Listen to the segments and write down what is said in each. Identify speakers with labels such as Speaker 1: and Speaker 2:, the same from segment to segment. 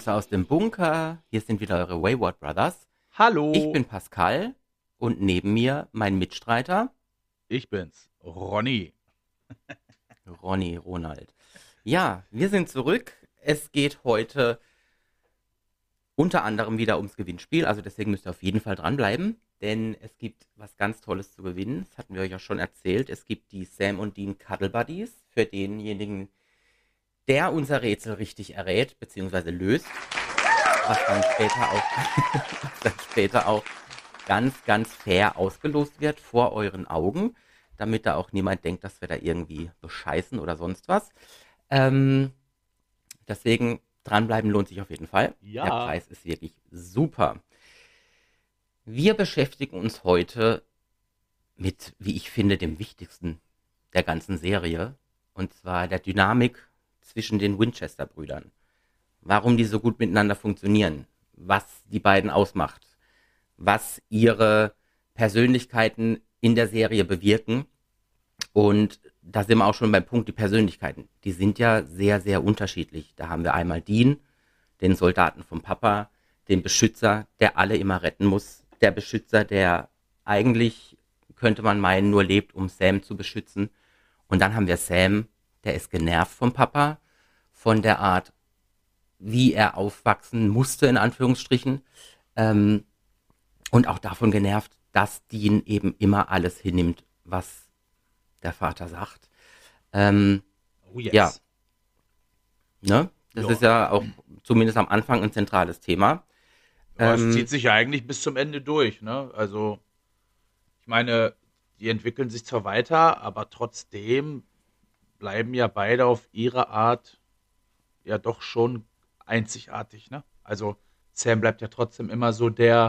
Speaker 1: Grüße aus dem Bunker. Hier sind wieder eure Wayward Brothers. Ich
Speaker 2: Hallo,
Speaker 1: bin Pascal und neben mir mein Mitstreiter
Speaker 2: ich bin's, Ronny.
Speaker 1: Ronny Ronald. Ja, wir sind zurück. Es geht heute unter anderem wieder ums Gewinnspiel, also deswegen müsst ihr auf jeden Fall dranbleiben, denn es gibt was ganz Tolles zu gewinnen. Das hatten wir euch ja schon erzählt. Es gibt die Sam und Dean Cuddle Buddies für denjenigen, der unser Rätsel richtig errät bzw. löst, was dann später auch, was dann später auch ganz fair ausgelost wird vor euren Augen, damit da auch niemand denkt, dass wir da irgendwie bescheißen oder sonst was. Ähm, Deswegen dranbleiben lohnt sich auf jeden Fall. Der
Speaker 2: Ja,
Speaker 1: Preis ist wirklich super. Wir beschäftigen uns heute mit, wie ich finde, dem wichtigsten der ganzen Serie, und zwar der Dynamik zwischen den Winchester-Brüdern. Warum die so gut miteinander funktionieren, was die beiden ausmacht, was ihre Persönlichkeiten in der Serie bewirken. Und da sind wir auch schon beim Punkt, die Persönlichkeiten. Die sind ja sehr unterschiedlich. Da haben wir einmal Dean, den Soldaten vom Papa, den Beschützer, der alle immer retten muss. Der Beschützer, der eigentlich, könnte man meinen, nur lebt, um Sam zu beschützen. Und dann haben wir Sam, der ist genervt vom Papa, von der Art, wie er aufwachsen musste, in Anführungsstrichen. Ähm, und auch davon genervt, dass Dean eben immer alles hinnimmt, was der Vater sagt. Ähm,
Speaker 2: oh
Speaker 1: ja,
Speaker 2: yes.
Speaker 1: ne? Das ist
Speaker 2: Ja,
Speaker 1: ja auch zumindest am Anfang ein zentrales Thema.
Speaker 2: ja, es zieht
Speaker 1: Ähm,
Speaker 2: sich ja eigentlich bis zum Ende durch, ne? Also, ich meine, die entwickeln sich zwar weiter, aber trotzdem bleiben ja beide auf ihre Art ja doch schon einzigartig, ne? Also, Sam bleibt ja trotzdem immer so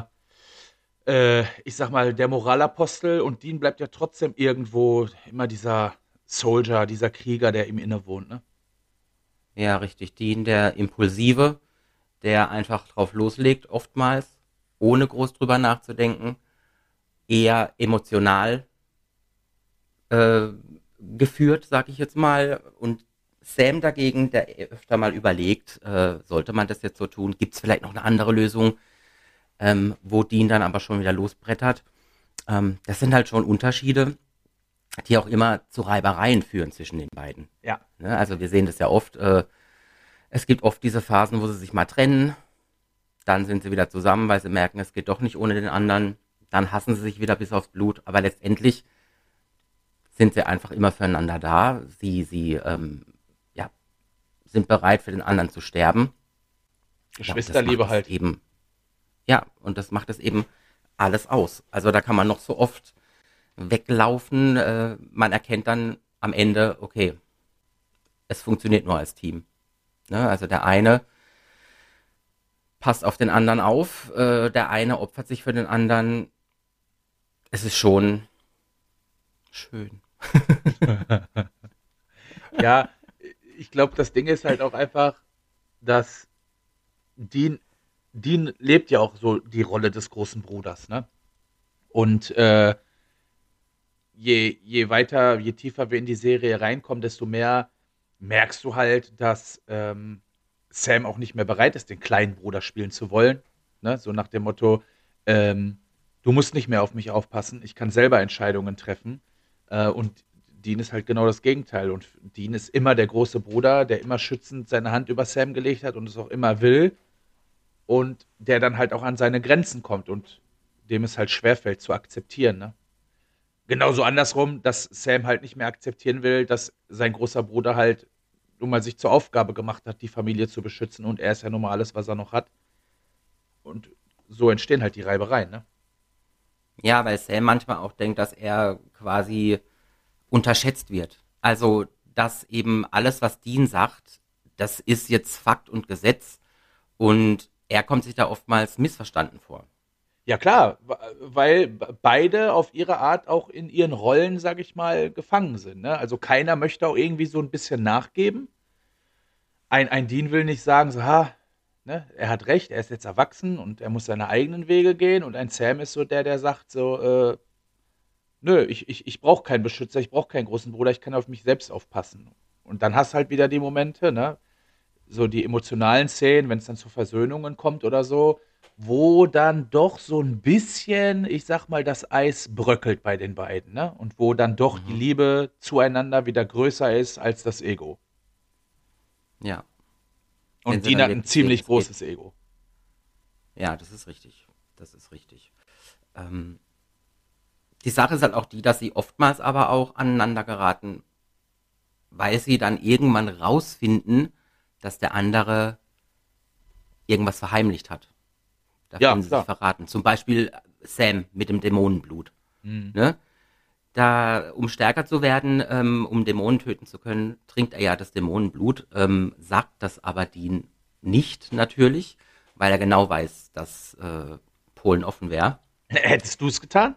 Speaker 2: ich sag mal, der Moralapostel und Dean bleibt ja trotzdem irgendwo immer dieser Soldier, dieser Krieger, der ihm innewohnt, ne?
Speaker 1: ja, richtig. Dean, der Impulsive, der einfach drauf loslegt, oftmals, ohne groß drüber nachzudenken, eher emotional äh, geführt, sag ich jetzt mal. Und Sam dagegen, der öfter mal überlegt, sollte man das jetzt so tun? Gibt es vielleicht noch eine andere Lösung, wo Dean dann aber schon wieder losbrettert? Das sind halt schon Unterschiede, die auch immer zu Reibereien führen zwischen den beiden.
Speaker 2: Ja.
Speaker 1: Ne? Also wir sehen das ja oft. Es gibt oft diese Phasen, wo sie sich mal trennen, dann sind sie wieder zusammen, weil sie merken, es geht doch nicht ohne den anderen. Dann hassen sie sich wieder bis aufs Blut, aber letztendlich sind sie einfach immer füreinander da. Sie ja, sind bereit für den anderen zu sterben. Ja, und das macht
Speaker 2: Geschwisterliebe
Speaker 1: es
Speaker 2: halt.
Speaker 1: eben, ja, und das macht es eben alles aus. Also da kann man noch so oft weglaufen. Man erkennt dann am Ende, okay, es funktioniert nur als Team. Ne? Also der eine passt auf den anderen auf, der eine opfert sich für den anderen. Es ist schon schön.
Speaker 2: Ja, ich glaube, das Ding ist halt auch einfach, dass Dean, Dean lebt ja auch so die Rolle des großen Bruders, ne? Und je weiter, je tiefer wir in die Serie reinkommen, desto mehr merkst du halt, dass Sam auch nicht mehr bereit ist, den kleinen Bruder spielen zu wollen. Ne? So nach dem Motto, ähm, du musst nicht mehr auf mich aufpassen, ich kann selber Entscheidungen treffen. Und Dean ist halt genau das Gegenteil. Und Dean ist immer der große Bruder, der immer schützend seine Hand über Sam gelegt hat und es auch immer will. Und der dann halt auch an seine Grenzen kommt und dem es halt schwerfällt zu akzeptieren. Ne? Genauso andersrum, dass Sam halt nicht mehr akzeptieren will, dass sein großer Bruder halt nun mal sich zur Aufgabe gemacht hat, die Familie zu beschützen und er ist ja nun mal alles, was er noch hat. Und so entstehen halt die Reibereien, ne?
Speaker 1: Ja, weil Sam manchmal auch denkt, dass er quasi unterschätzt wird. Also, dass eben alles, was Dean sagt, das ist jetzt Fakt und Gesetz, und er kommt sich da oftmals missverstanden vor.
Speaker 2: Ja klar, weil beide auf ihre Art auch in ihren Rollen, sag ich mal, gefangen sind. Ne? Also keiner möchte auch irgendwie so ein bisschen nachgeben. Ein Dean will nicht sagen, so, ha, ne, er hat recht, er ist jetzt erwachsen und er muss seine eigenen Wege gehen. Und ein Sam ist so der, der sagt so, nö, ich brauche keinen Beschützer, ich brauche keinen großen Bruder, ich kann auf mich selbst aufpassen. Und dann hast halt wieder die Momente, ne? so die emotionalen Szenen, wenn es dann zu Versöhnungen kommt oder so, wo dann doch so ein bisschen, ich sag mal, das Eis bröckelt bei den beiden, ne? Und wo dann doch die
Speaker 1: Mhm.
Speaker 2: Liebe zueinander wieder größer ist als das Ego.
Speaker 1: Ja, wenn
Speaker 2: Und
Speaker 1: sie
Speaker 2: Dean
Speaker 1: dann
Speaker 2: hat ein
Speaker 1: wirklich sehen,
Speaker 2: ziemlich
Speaker 1: es geht.
Speaker 2: großes Ego.
Speaker 1: Ja, das ist richtig. Das ist richtig. Ähm, Die Sache ist halt auch die, dass sie oftmals aber auch aneinander geraten, weil sie dann irgendwann rausfinden, dass der andere irgendwas verheimlicht hat. Da
Speaker 2: Ja,
Speaker 1: fühlen sie sich
Speaker 2: klar.
Speaker 1: verraten. Zum Beispiel Sam mit dem Dämonenblut.
Speaker 2: Mhm.
Speaker 1: Ne? Da, um stärker zu werden, um Dämonen töten zu können, trinkt er ja das Dämonenblut, sagt das aber Dean nicht natürlich, weil er genau weiß, dass Polen offen wäre.
Speaker 2: Hättest du es getan?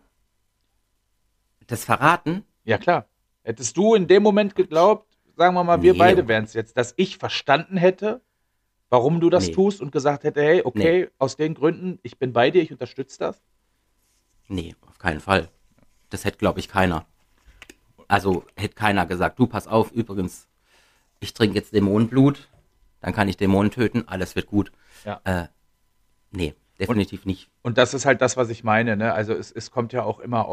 Speaker 1: Das Verraten?
Speaker 2: Ja, klar. Hättest du in dem Moment
Speaker 1: Quatsch.
Speaker 2: geglaubt, sagen wir mal, wir
Speaker 1: Nee, um
Speaker 2: beide wären es
Speaker 1: Gottes.
Speaker 2: jetzt, dass ich verstanden hätte, warum du das
Speaker 1: Nee,
Speaker 2: tust und gesagt hätte, hey,
Speaker 1: nee,
Speaker 2: okay, aus den Gründen, ich bin bei dir, ich unterstütze das?
Speaker 1: nee, auf keinen Fall. Das hätte, glaube ich, keiner. Also hätte keiner gesagt, du pass auf, übrigens, ich trinke jetzt Dämonenblut, dann kann ich Dämonen töten, alles wird gut.
Speaker 2: Ja.
Speaker 1: Äh, nee,
Speaker 2: Und,
Speaker 1: definitiv nicht.
Speaker 2: und das ist halt das, was ich meine. Ne? Also es kommt ja auch immer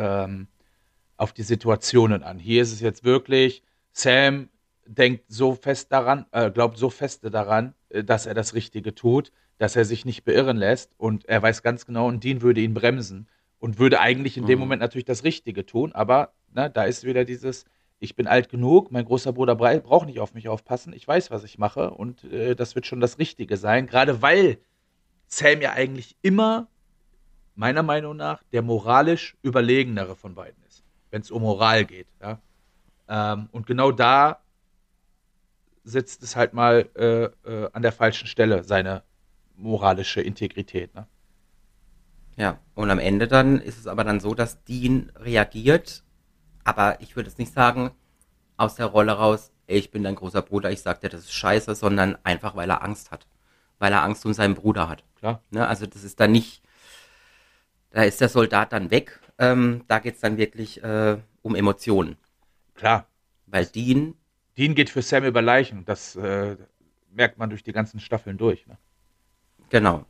Speaker 2: auf die Situationen an. Hier ist es jetzt wirklich, Sam denkt so fest daran, glaubt so feste daran, dass er das Richtige tut, dass er sich nicht beirren lässt und er weiß ganz genau, und Dean würde ihn bremsen und würde eigentlich in dem
Speaker 1: Mhm.
Speaker 2: Moment natürlich das Richtige tun, aber ne, da ist wieder dieses, ich bin alt genug, mein großer Bruder braucht nicht auf mich aufpassen, ich weiß, was ich mache und das wird schon das Richtige sein, gerade weil Sam ja eigentlich immer, meiner Meinung nach, der moralisch überlegenere von beiden ist, wenn es um Moral geht. Ja? Und genau da sitzt es halt mal an der falschen Stelle, seine moralische Integrität. Ne?
Speaker 1: Ja, und am Ende dann ist es aber dann so, dass Dean reagiert, aber ich würde jetzt nicht sagen, aus der Rolle raus, ey, ich bin dein großer Bruder, ich sag dir, das ist scheiße, sondern einfach, weil er Angst hat. Weil er Angst um seinen Bruder hat.
Speaker 2: Klar,
Speaker 1: Ne? Also das ist dann nicht, da ist der Soldat dann weg, da geht's dann wirklich um Emotionen.
Speaker 2: klar.
Speaker 1: Weil Dean,
Speaker 2: Dean geht für Sam über Leichen. Das merkt man durch die ganzen Staffeln durch. Ne?
Speaker 1: genau,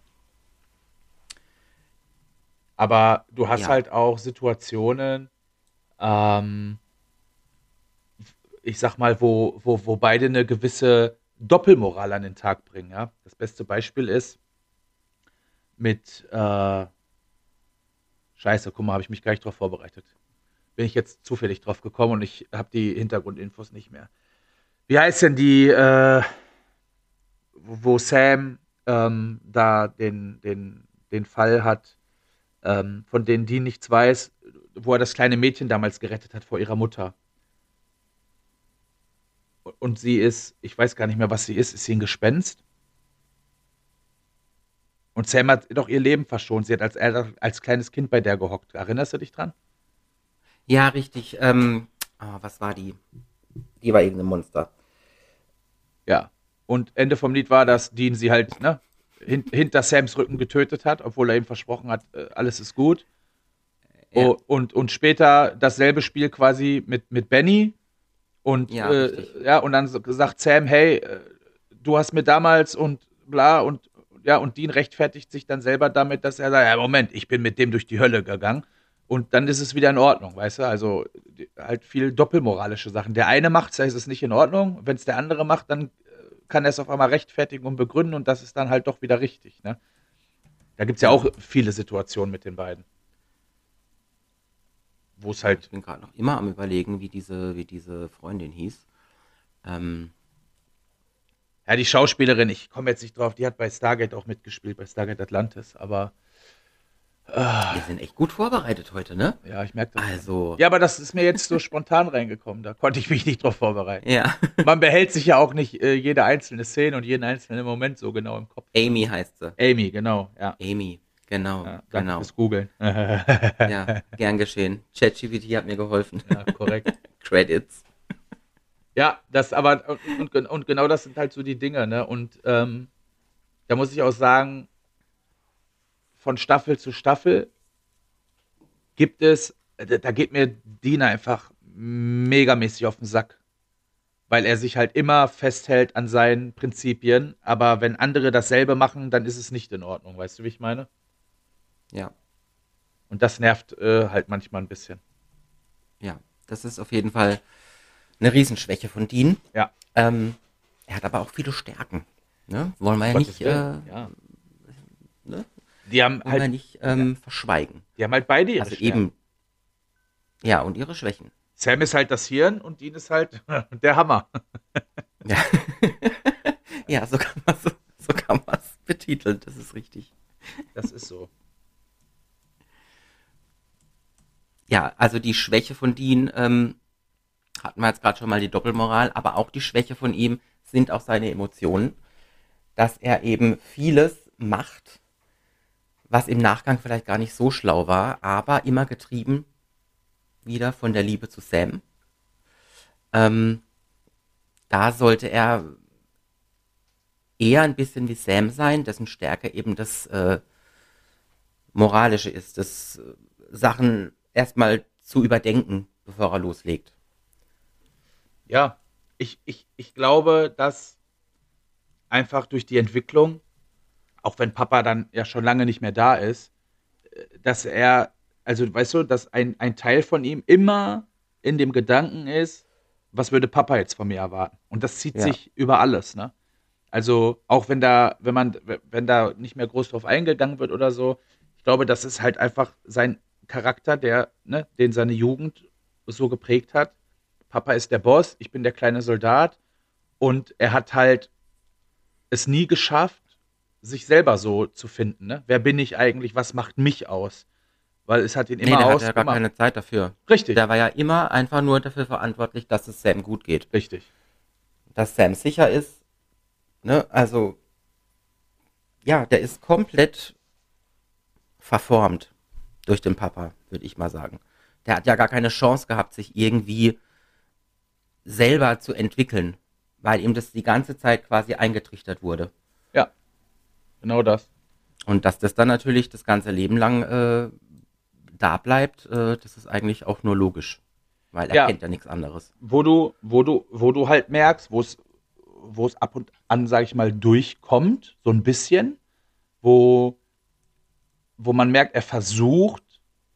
Speaker 2: Aber du hast
Speaker 1: ja,
Speaker 2: halt auch Situationen, ähm, ich sag mal, wo beide eine gewisse Doppelmoral an den Tag bringen. Ja? Das beste Beispiel ist mit, Scheiße, guck mal, habe ich mich gar nicht drauf vorbereitet. Bin ich jetzt zufällig drauf gekommen und ich habe die Hintergrundinfos nicht mehr. Wie heißt denn die, wo Sam da den Fall hat, von denen die nichts weiß, wo er das kleine Mädchen damals gerettet hat vor ihrer Mutter. Und sie ist, ich weiß gar nicht mehr, was sie ist sie ein Gespenst? Und Sam hat doch ihr Leben verschont. Sie hat als kleines Kind bei der gehockt. Erinnerst du dich dran?
Speaker 1: ja, richtig, was war die? Die war irgendein Monster.
Speaker 2: Ja. Und Ende vom Lied war,
Speaker 1: Ja,
Speaker 2: dass Dean sie halt, ne, hinter Sams Rücken getötet hat, obwohl er ihm versprochen hat, alles ist gut.
Speaker 1: ja,
Speaker 2: Und später dasselbe Spiel quasi mit Benny. Und
Speaker 1: ja, richtig.
Speaker 2: ja, und dann sagt Sam, hey, du hast mir damals und bla und ja, und Dean rechtfertigt sich dann selber damit, dass er sagt, ja, Moment, ich bin mit dem durch die Hölle gegangen. Und dann ist es wieder in Ordnung, weißt du? Also halt viel doppelmoralische Sachen. Der eine macht es, da ist es nicht in Ordnung. Wenn es der andere macht, dann kann er es auf einmal rechtfertigen und begründen und das ist dann halt doch wieder richtig, ne? Da gibt es ja
Speaker 1: Ja.
Speaker 2: auch viele Situationen mit den beiden, wo es
Speaker 1: Ja,
Speaker 2: halt,
Speaker 1: ich bin gerade noch immer am überlegen, wie diese Freundin hieß. Ähm,
Speaker 2: ja, die Schauspielerin, ich komme jetzt nicht drauf, die hat bei Stargate auch mitgespielt, bei Stargate Atlantis, aber
Speaker 1: Wir sind echt gut vorbereitet heute, ne?
Speaker 2: ja, ich merke das schon.
Speaker 1: Also,
Speaker 2: Ja, aber das ist mir jetzt so spontan reingekommen, da konnte ich mich nicht drauf vorbereiten.
Speaker 1: ja.
Speaker 2: Man behält sich ja auch nicht jede einzelne Szene und jeden einzelnen Moment so genau im Kopf.
Speaker 1: Amy heißt sie.
Speaker 2: Amy, genau, ja.
Speaker 1: Amy, genau,
Speaker 2: Ja, danke
Speaker 1: genau.
Speaker 2: fürs Googeln.
Speaker 1: Ja, gern geschehen. ChatGPT hat mir geholfen.
Speaker 2: Ja, korrekt.
Speaker 1: Credits.
Speaker 2: Ja, das aber, und genau das sind halt so die Dinge, ne? Und da muss ich auch sagen, von Staffel zu Staffel gibt es, da geht mir Dina einfach megamäßig auf den Sack. weil er sich halt immer festhält an seinen Prinzipien, aber wenn andere dasselbe machen, dann ist es nicht in Ordnung, weißt du, wie ich meine?
Speaker 1: Ja,
Speaker 2: Und das nervt halt manchmal ein bisschen.
Speaker 1: ja. Das ist auf jeden Fall eine Riesenschwäche von Dean.
Speaker 2: Ja,
Speaker 1: Er hat aber auch viele Stärken. Ne? Wollen wir
Speaker 2: um
Speaker 1: ja
Speaker 2: Gottes
Speaker 1: nicht,
Speaker 2: Willen, ja.
Speaker 1: ne?
Speaker 2: Die haben
Speaker 1: Wollen wir
Speaker 2: halt,
Speaker 1: nicht
Speaker 2: ja,
Speaker 1: verschweigen.
Speaker 2: die haben halt beide ihre
Speaker 1: Also
Speaker 2: Stärken.
Speaker 1: eben, ja, und ihre Schwächen.
Speaker 2: Sam ist halt das Hirn und Dean ist halt der Hammer.
Speaker 1: Ja, ja so kann man es betiteln, das ist richtig.
Speaker 2: Das ist so.
Speaker 1: Ja, also die Schwäche von Dean, hatten wir jetzt gerade schon mal die Doppelmoral, aber auch die Schwäche von ihm sind auch seine Emotionen, dass er eben vieles macht, was im Nachgang vielleicht gar nicht so schlau war, aber immer getrieben wieder von der Liebe zu Sam. Ähm, Da sollte er eher ein bisschen wie Sam sein, dessen Stärke eben das Moralische ist, das Sachen erstmal zu überdenken, bevor er loslegt.
Speaker 2: Ja, ich glaube, dass einfach durch die Entwicklung, auch wenn Papa dann ja schon lange nicht mehr da ist, dass er, also weißt du, dass ein Teil von ihm immer in dem Gedanken ist, was würde Papa jetzt von mir erwarten? Und das zieht
Speaker 1: Ja,
Speaker 2: sich über alles, ne? Also auch wenn da nicht mehr groß drauf eingegangen wird oder so, ich glaube, das ist halt einfach sein Charakter, ne, den seine Jugend so geprägt hat. Papa ist der Boss, ich bin der kleine Soldat und er hat halt es nie geschafft, sich selber so zu finden. Ne? Wer bin ich eigentlich? Was macht mich aus? Weil es hat ihn
Speaker 1: nee,
Speaker 2: immer
Speaker 1: der hatte ja gar
Speaker 2: ausgemacht.
Speaker 1: keine Zeit dafür.
Speaker 2: Richtig,
Speaker 1: Der war ja immer einfach nur dafür verantwortlich, dass es Sam gut geht.
Speaker 2: richtig.
Speaker 1: Dass Sam sicher ist, ne? Also, ja, der ist komplett verformt durch den Papa, würde ich mal sagen. Der hat ja gar keine Chance gehabt, sich irgendwie selber zu entwickeln, weil ihm das die ganze Zeit quasi eingetrichtert wurde.
Speaker 2: Ja, genau das.
Speaker 1: Und dass das dann natürlich das ganze Leben lang da bleibt, das ist eigentlich auch nur logisch, weil er
Speaker 2: Ja,
Speaker 1: kennt ja nichts anderes.
Speaker 2: wo du halt merkst, wo es ab und an, sag ich mal, durchkommt, so ein bisschen, wo, wo man merkt, er versucht,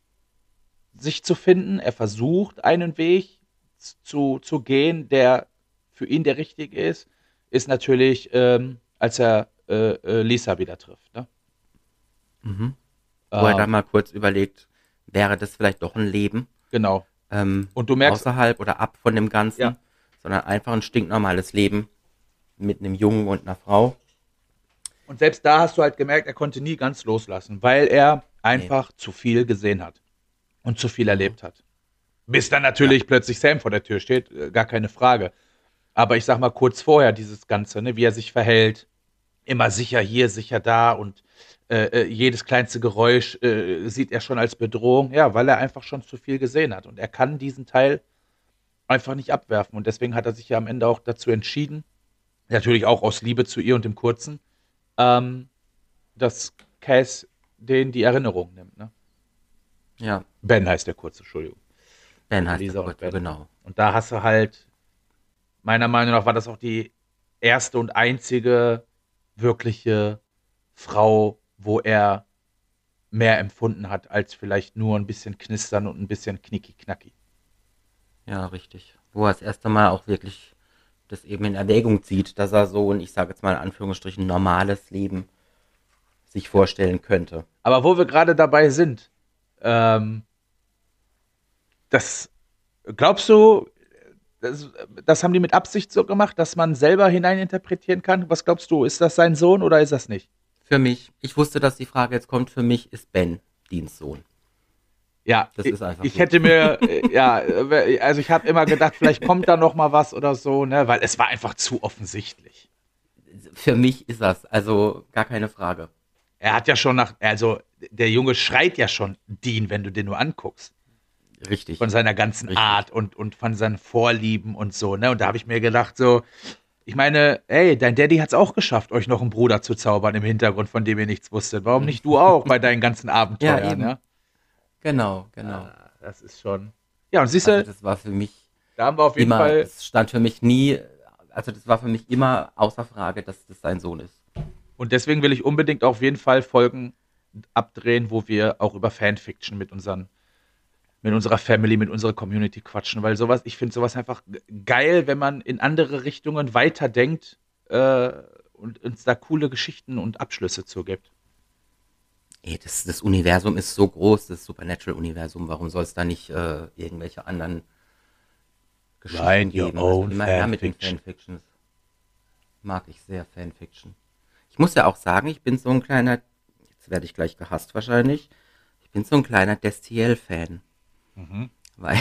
Speaker 2: sich zu finden, er versucht, einen Weg zu gehen, der für ihn der richtige ist natürlich, als er Lisa wieder trifft. Ne?
Speaker 1: Mhm. Wo er dann
Speaker 2: Ähm,
Speaker 1: mal kurz überlegt, wäre das vielleicht doch ein Leben
Speaker 2: genau. Und du merkst,
Speaker 1: außerhalb oder ab von dem
Speaker 2: ja,
Speaker 1: Ganzen, sondern einfach ein stinknormales Leben mit einem Jungen und einer Frau.
Speaker 2: und selbst da hast du halt gemerkt, er konnte nie ganz loslassen, weil er
Speaker 1: Nee.
Speaker 2: einfach zu viel gesehen hat und zu viel
Speaker 1: Mhm.
Speaker 2: erlebt hat. Bis dann
Speaker 1: Ja.
Speaker 2: natürlich plötzlich Sam vor der Tür steht, gar keine Frage. Aber ich sag mal kurz vorher dieses Ganze, ne, wie er sich verhält, immer sicher hier, sicher da und jedes kleinste Geräusch sieht er schon als Bedrohung, ja, weil er einfach schon zu viel gesehen hat. Und er kann diesen Teil einfach nicht abwerfen. Und deswegen hat er sich ja am Ende auch dazu entschieden, natürlich auch aus Liebe zu ihr und dem Kurzen, ähm, dass Cass den die Erinnerung nimmt. Ne?
Speaker 1: Ja.
Speaker 2: Ben heißt der Kurze, Entschuldigung.
Speaker 1: Ben
Speaker 2: Also
Speaker 1: heißt der
Speaker 2: Lisa und
Speaker 1: Kurze,
Speaker 2: Ben.
Speaker 1: genau.
Speaker 2: Und da hast du halt, meiner Meinung nach war das auch die erste und einzige wirkliche Frau, wo er mehr empfunden hat, als vielleicht nur ein bisschen knistern und ein bisschen knicki-knacki.
Speaker 1: Ja, richtig. Wo er das erste Mal auch wirklich das eben in Erwägung zieht, dass er so ein, ich sage jetzt mal in Anführungsstrichen, normales Leben sich
Speaker 2: Ja.
Speaker 1: vorstellen könnte.
Speaker 2: Aber wo wir gerade dabei sind, ähm, das glaubst du, das haben die mit Absicht so gemacht, dass man selber hineininterpretieren kann? Was glaubst du, ist das sein Sohn oder ist das nicht?
Speaker 1: Für mich, ich wusste, dass die Frage jetzt kommt, für mich ist Ben Deans Sohn.
Speaker 2: Ja,
Speaker 1: Das
Speaker 2: ich,
Speaker 1: ist einfach
Speaker 2: ich
Speaker 1: so.
Speaker 2: hätte mir, ja, also ich habe immer gedacht, vielleicht kommt da noch mal was oder so, ne, weil es war einfach zu offensichtlich.
Speaker 1: Für mich ist das, also gar keine Frage.
Speaker 2: Er hat ja schon also der Junge schreit ja schon Dean, wenn du den nur anguckst. Von
Speaker 1: Richtig,
Speaker 2: seiner ganzen
Speaker 1: richtig.
Speaker 2: Art und von seinen Vorlieben und so, ne? Und da habe ich mir gedacht, so, ich meine, ey, dein Daddy hat es auch geschafft, euch noch einen Bruder zu zaubern im Hintergrund, von dem ihr nichts wusstet. Warum nicht du auch bei deinen ganzen
Speaker 1: Ja,
Speaker 2: Abenteuern,
Speaker 1: eben.
Speaker 2: ja?
Speaker 1: Genau, genau.
Speaker 2: Das ist schon. Ja, und siehst
Speaker 1: Also
Speaker 2: du,
Speaker 1: das war für mich,
Speaker 2: Da haben wir auf jeden
Speaker 1: Immer,
Speaker 2: Fall.
Speaker 1: das stand für mich nie, also das war für mich immer außer Frage, dass das sein Sohn ist.
Speaker 2: Und deswegen will ich unbedingt auf jeden Fall Folgen abdrehen, wo wir auch über Fanfiction mit unserer Family, mit unserer Community quatschen, weil sowas, ich finde sowas einfach geil, wenn man in andere Richtungen weiterdenkt äh, und uns da coole Geschichten und Abschlüsse zugibt.
Speaker 1: Ey, das Universum ist so groß, das Supernatural-Universum, warum soll es da nicht irgendwelche anderen Geschichten
Speaker 2: Write your
Speaker 1: geben? Also
Speaker 2: own
Speaker 1: immer her mit den
Speaker 2: fanfiction.
Speaker 1: Fanfictions. Mag ich sehr Fanfiction. Ich muss ja auch sagen, ich bin so ein kleiner, jetzt werde ich gleich gehasst wahrscheinlich, ich bin so ein kleiner Destiel-Fan.
Speaker 2: Mhm.
Speaker 1: Weil,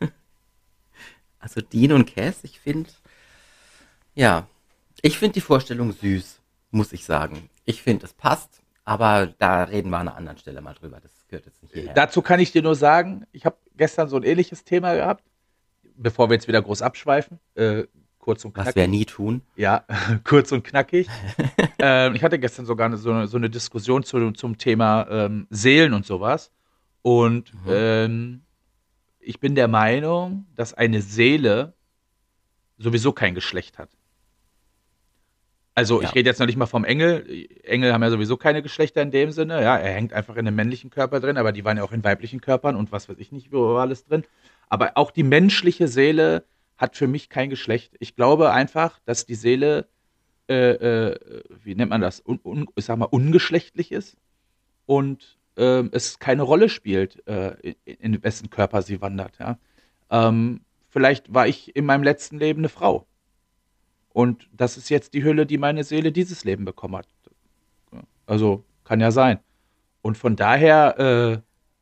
Speaker 1: also Dean und Cass, ich finde, ja, ich finde die Vorstellung süß, muss ich sagen. Ich finde, es passt, aber da reden wir an einer anderen Stelle mal drüber. Das gehört jetzt nicht hierher.
Speaker 2: Dazu kann ich dir nur sagen, ich habe gestern so ein ähnliches Thema gehabt, bevor wir jetzt wieder groß abschweifen. Kurz und
Speaker 1: Was wir
Speaker 2: knackig.
Speaker 1: nie tun.
Speaker 2: Ja, kurz und knackig. Ich hatte gestern sogar so eine Diskussion zum Thema Seelen und sowas. Und
Speaker 1: Mhm.
Speaker 2: ich bin der Meinung, dass eine Seele sowieso kein Geschlecht hat. Also ich
Speaker 1: Ja,
Speaker 2: rede jetzt noch nicht mal vom Engel. Engel haben ja sowieso keine Geschlechter in dem Sinne. Ja, er hängt einfach in einem männlichen Körper drin, aber die waren ja auch in weiblichen Körpern und was weiß ich nicht, wo war alles drin. Aber auch die menschliche Seele hat für mich kein Geschlecht. Ich glaube einfach, dass die Seele, wie nennt man das, ich sag mal, ungeschlechtlich ist und es keine Rolle spielt, in wessen Körper sie wandert. Ja? Vielleicht war ich in meinem letzten Leben eine Frau. Und das ist jetzt die Hülle, die meine Seele dieses Leben bekommen hat. Also kann ja sein. Und von daher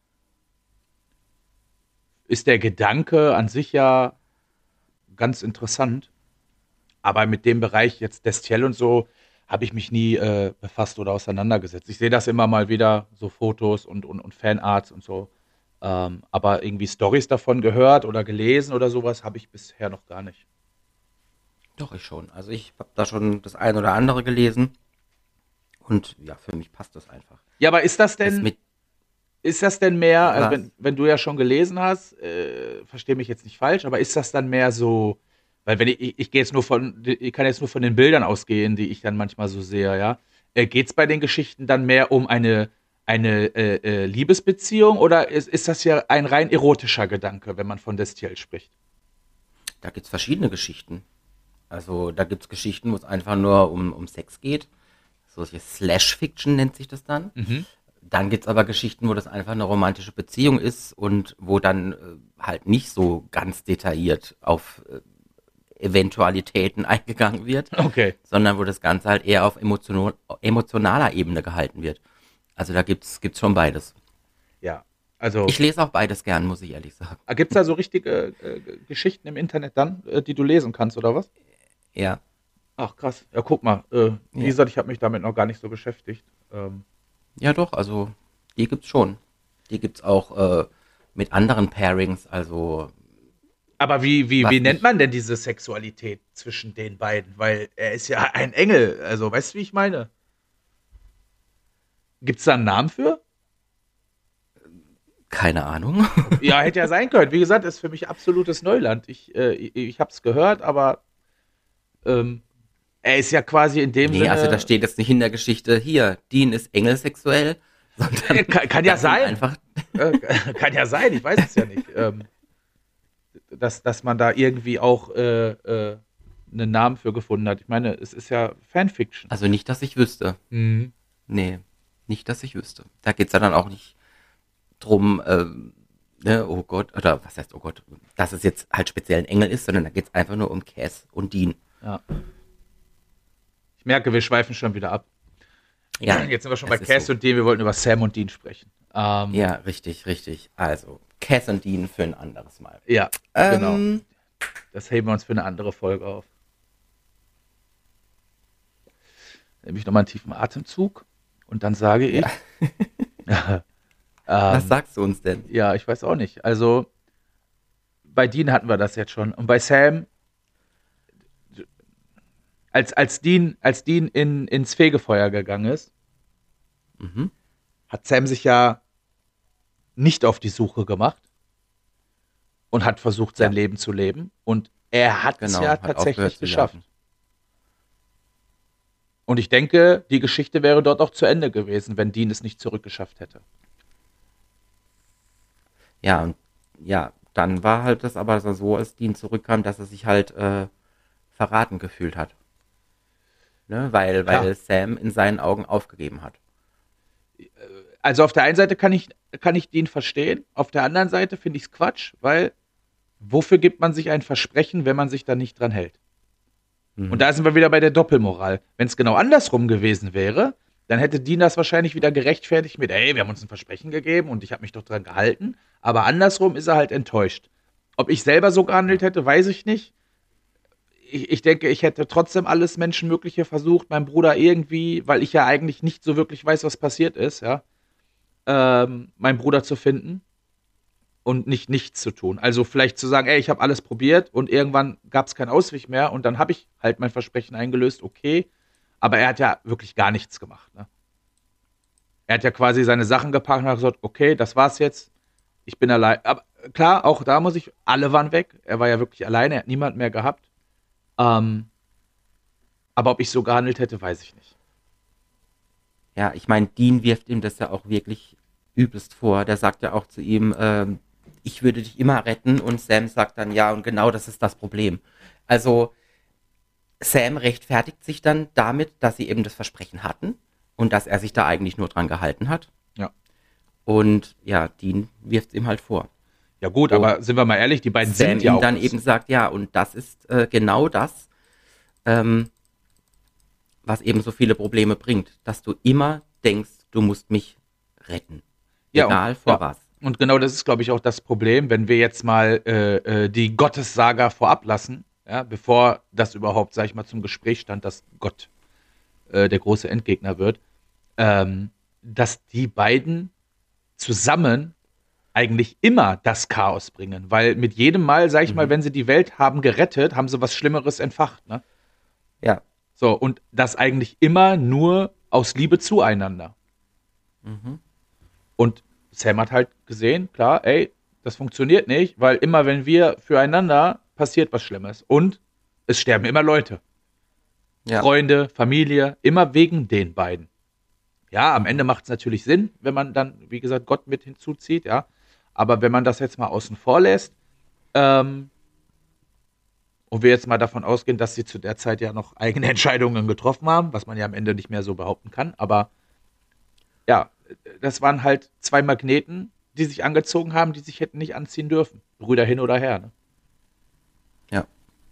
Speaker 2: ist der Gedanke an sich ja ganz interessant. Aber mit dem Bereich jetzt Destiel und so habe ich mich nie befasst oder auseinandergesetzt. Ich sehe das immer mal wieder, so Fotos und Fanarts und so. Aber irgendwie Stories davon gehört oder gelesen oder sowas habe ich bisher noch gar nicht.
Speaker 1: doch, ich schon. Also ich habe da schon das ein oder andere gelesen und ja, für mich passt das einfach.
Speaker 2: Ja, aber
Speaker 1: Das mit
Speaker 2: ist das denn mehr, also
Speaker 1: was?
Speaker 2: wenn du ja schon gelesen hast, verstehe mich jetzt nicht falsch, aber ist das dann mehr so, weil wenn ich gehe jetzt nur ich kann jetzt nur von den Bildern ausgehen, die ich dann manchmal so sehe, ja. Geht es bei den Geschichten dann mehr um eine Liebesbeziehung oder ist das ja ein rein erotischer Gedanke, wenn man von Destiel spricht?
Speaker 1: Da gibt's verschiedene Geschichten. Also da gibt's Geschichten, wo es einfach nur um Sex geht. Solche Slash-Fiction nennt sich das dann.
Speaker 2: Mhm.
Speaker 1: Dann gibt's aber Geschichten, wo das einfach eine romantische Beziehung ist und wo dann halt nicht so ganz detailliert auf Eventualitäten eingegangen wird,
Speaker 2: Okay,
Speaker 1: sondern wo das Ganze halt eher auf emotionaler Ebene gehalten wird. Also da gibt's schon beides.
Speaker 2: ja. Also,
Speaker 1: Ich lese auch beides gern, muss ich ehrlich sagen.
Speaker 2: gibt es da so richtige Geschichten im Internet dann, die du lesen kannst, oder was?
Speaker 1: Ja,
Speaker 2: Ach krass. Ja, guck mal. Wie
Speaker 1: ja.
Speaker 2: gesagt, ich habe mich damit noch gar nicht so beschäftigt.
Speaker 1: Ja doch, also die gibt's schon. Die gibt's auch mit anderen Pairings, also
Speaker 2: Aber wie
Speaker 1: was
Speaker 2: nennt
Speaker 1: ich,
Speaker 2: man denn diese Sexualität zwischen den beiden? Weil er ist ja ein Engel. Also, weißt du, wie ich meine? Gibt es da einen Namen für?
Speaker 1: keine Ahnung.
Speaker 2: Ja, hätte ja sein können. Wie gesagt, ist für mich absolutes Neuland. Ich habe es gehört, aber ähm, er ist ja quasi in dem
Speaker 1: Nee, also da
Speaker 2: Sinne.
Speaker 1: steht jetzt nicht in der Geschichte, hier, Dean ist engelsexuell, sondern
Speaker 2: Kann ja
Speaker 1: das sind
Speaker 2: sein.
Speaker 1: einfach,
Speaker 2: Kann ja sein, ich weiß es ja nicht. Dass man da irgendwie auch einen Namen für gefunden hat. Ich meine, es ist ja Fanfiction.
Speaker 1: also nicht, dass ich wüsste.
Speaker 2: Mhm.
Speaker 1: Nee, nicht, dass ich wüsste. Da geht's ja dann auch nicht drum, ne, oh Gott, oder was heißt, oh Gott, dass es jetzt halt speziell ein Engel ist, sondern da geht's einfach nur um Cass und Dean.
Speaker 2: Ja. Ich merke, wir schweifen schon wieder ab.
Speaker 1: Ja,
Speaker 2: Jetzt sind wir schon bei
Speaker 1: es ist
Speaker 2: Cass
Speaker 1: so.
Speaker 2: und Dean. Wir wollten über Sam und Dean sprechen.
Speaker 1: Ja, richtig, richtig. Also, Cass und Dean für ein anderes Mal.
Speaker 2: Ja, genau.
Speaker 1: Ähm,
Speaker 2: Das heben wir uns für eine andere Folge auf. Nehme ich nochmal einen tiefen Atemzug und dann sage
Speaker 1: ja,
Speaker 2: ich,
Speaker 1: was
Speaker 2: ähm,
Speaker 1: sagst du uns denn?
Speaker 2: ja, ich weiß auch nicht. Also bei Dean hatten wir das jetzt schon. Und bei Sam, als Dean ins Fegefeuer gegangen ist,
Speaker 1: Mhm.
Speaker 2: hat Sam sich ja nicht auf die Suche gemacht und hat versucht, sein
Speaker 1: Ja,
Speaker 2: Leben zu leben. Und er hat es ja
Speaker 1: genau, hat aufgehört
Speaker 2: tatsächlich
Speaker 1: zu
Speaker 2: geschafft.
Speaker 1: jagen.
Speaker 2: Und ich denke, die Geschichte wäre dort auch zu Ende gewesen, wenn Dean es nicht zurückgeschafft hätte.
Speaker 1: Ja, und ja, dann war halt das aber so, als Dean zurückkam, dass er sich halt verraten gefühlt hat. Ne?
Speaker 2: Klar.
Speaker 1: Weil Sam in seinen Augen aufgegeben hat.
Speaker 2: Also auf der einen Seite kann ich Dean verstehen, auf der anderen Seite finde ich es Quatsch, weil wofür gibt man sich ein Versprechen, wenn man sich da nicht dran hält? Und
Speaker 1: Mhm.
Speaker 2: da sind wir wieder bei der Doppelmoral. Wenn es genau andersrum gewesen wäre, dann hätte Dean das wahrscheinlich wieder gerechtfertigt mit, ey, wir haben uns ein Versprechen gegeben und ich habe mich doch dran gehalten. Aber andersrum ist er halt enttäuscht. Ob ich selber so gehandelt
Speaker 1: Ja.
Speaker 2: hätte, weiß ich nicht. Ich denke, ich hätte trotzdem alles Menschenmögliche versucht, meinem Bruder irgendwie, weil ich ja eigentlich nicht so wirklich weiß, was passiert ist, ja, meinen Bruder zu finden und nicht nichts zu tun. Also vielleicht zu sagen, ey, ich habe alles probiert und irgendwann gab es keinen Ausweg mehr und dann habe ich halt mein Versprechen eingelöst, okay. Aber er hat ja wirklich gar nichts gemacht. Ne? Er hat ja quasi seine Sachen gepackt und hat gesagt, okay, das war's jetzt. Ich bin allein. Aber klar, auch da muss ich, alle waren weg. Er war ja wirklich alleine, er hat niemand mehr gehabt. Ähm, aber ob ich so gehandelt hätte, weiß ich nicht.
Speaker 1: Ja, ich meine, Dean wirft ihm das ja auch wirklich übelst vor. Der sagt ja auch zu ihm, ich würde dich immer retten. Und Sam sagt dann, ja, und genau das ist das Problem. Also Sam rechtfertigt sich dann damit, dass sie eben das Versprechen hatten und dass er sich da eigentlich nur dran gehalten hat.
Speaker 2: Ja.
Speaker 1: Und ja, Dean wirft es ihm halt vor.
Speaker 2: Ja, gut,
Speaker 1: Wo
Speaker 2: aber sind wir mal ehrlich, die beiden
Speaker 1: Sam
Speaker 2: sind ja
Speaker 1: ihm
Speaker 2: auch
Speaker 1: dann
Speaker 2: das.
Speaker 1: eben sagt, ja, und das ist genau das, ähm, was eben so viele Probleme bringt, dass du immer denkst, du musst mich retten.
Speaker 2: Ja, und,
Speaker 1: Egal vor
Speaker 2: ja.
Speaker 1: was.
Speaker 2: Und genau das ist, glaube ich, auch das Problem, wenn wir jetzt mal die Gottessaga vorab lassen, ja, bevor das überhaupt, sag ich mal, zum Gespräch stand, dass Gott der große Endgegner wird, dass die beiden zusammen eigentlich immer das Chaos bringen. Weil mit jedem Mal, sag ich mal,
Speaker 1: Mhm.
Speaker 2: wenn sie die Welt haben gerettet, haben sie was Schlimmeres entfacht. Ne?
Speaker 1: Ja.
Speaker 2: So, und das eigentlich immer nur aus Liebe zueinander.
Speaker 1: Mhm.
Speaker 2: Und Sam hat halt gesehen, klar, ey, das funktioniert nicht, weil immer wenn wir füreinander, passiert was Schlimmes. Und es sterben immer Leute.
Speaker 1: Ja.
Speaker 2: Freunde, Familie, immer wegen den beiden. Ja, am Ende
Speaker 1: Mhm.
Speaker 2: macht es natürlich Sinn, wenn man dann, wie gesagt, Gott mit hinzuzieht, ja. Aber wenn man das jetzt mal außen vor lässt, ähm, und wir jetzt mal davon ausgehen, dass sie zu der Zeit ja noch eigene Entscheidungen getroffen haben, was man ja am Ende nicht mehr so behaupten kann, aber ja, das waren halt zwei Magneten, die sich angezogen haben, die sich hätten nicht anziehen dürfen. Brüder hin oder her, ne?
Speaker 1: Ja.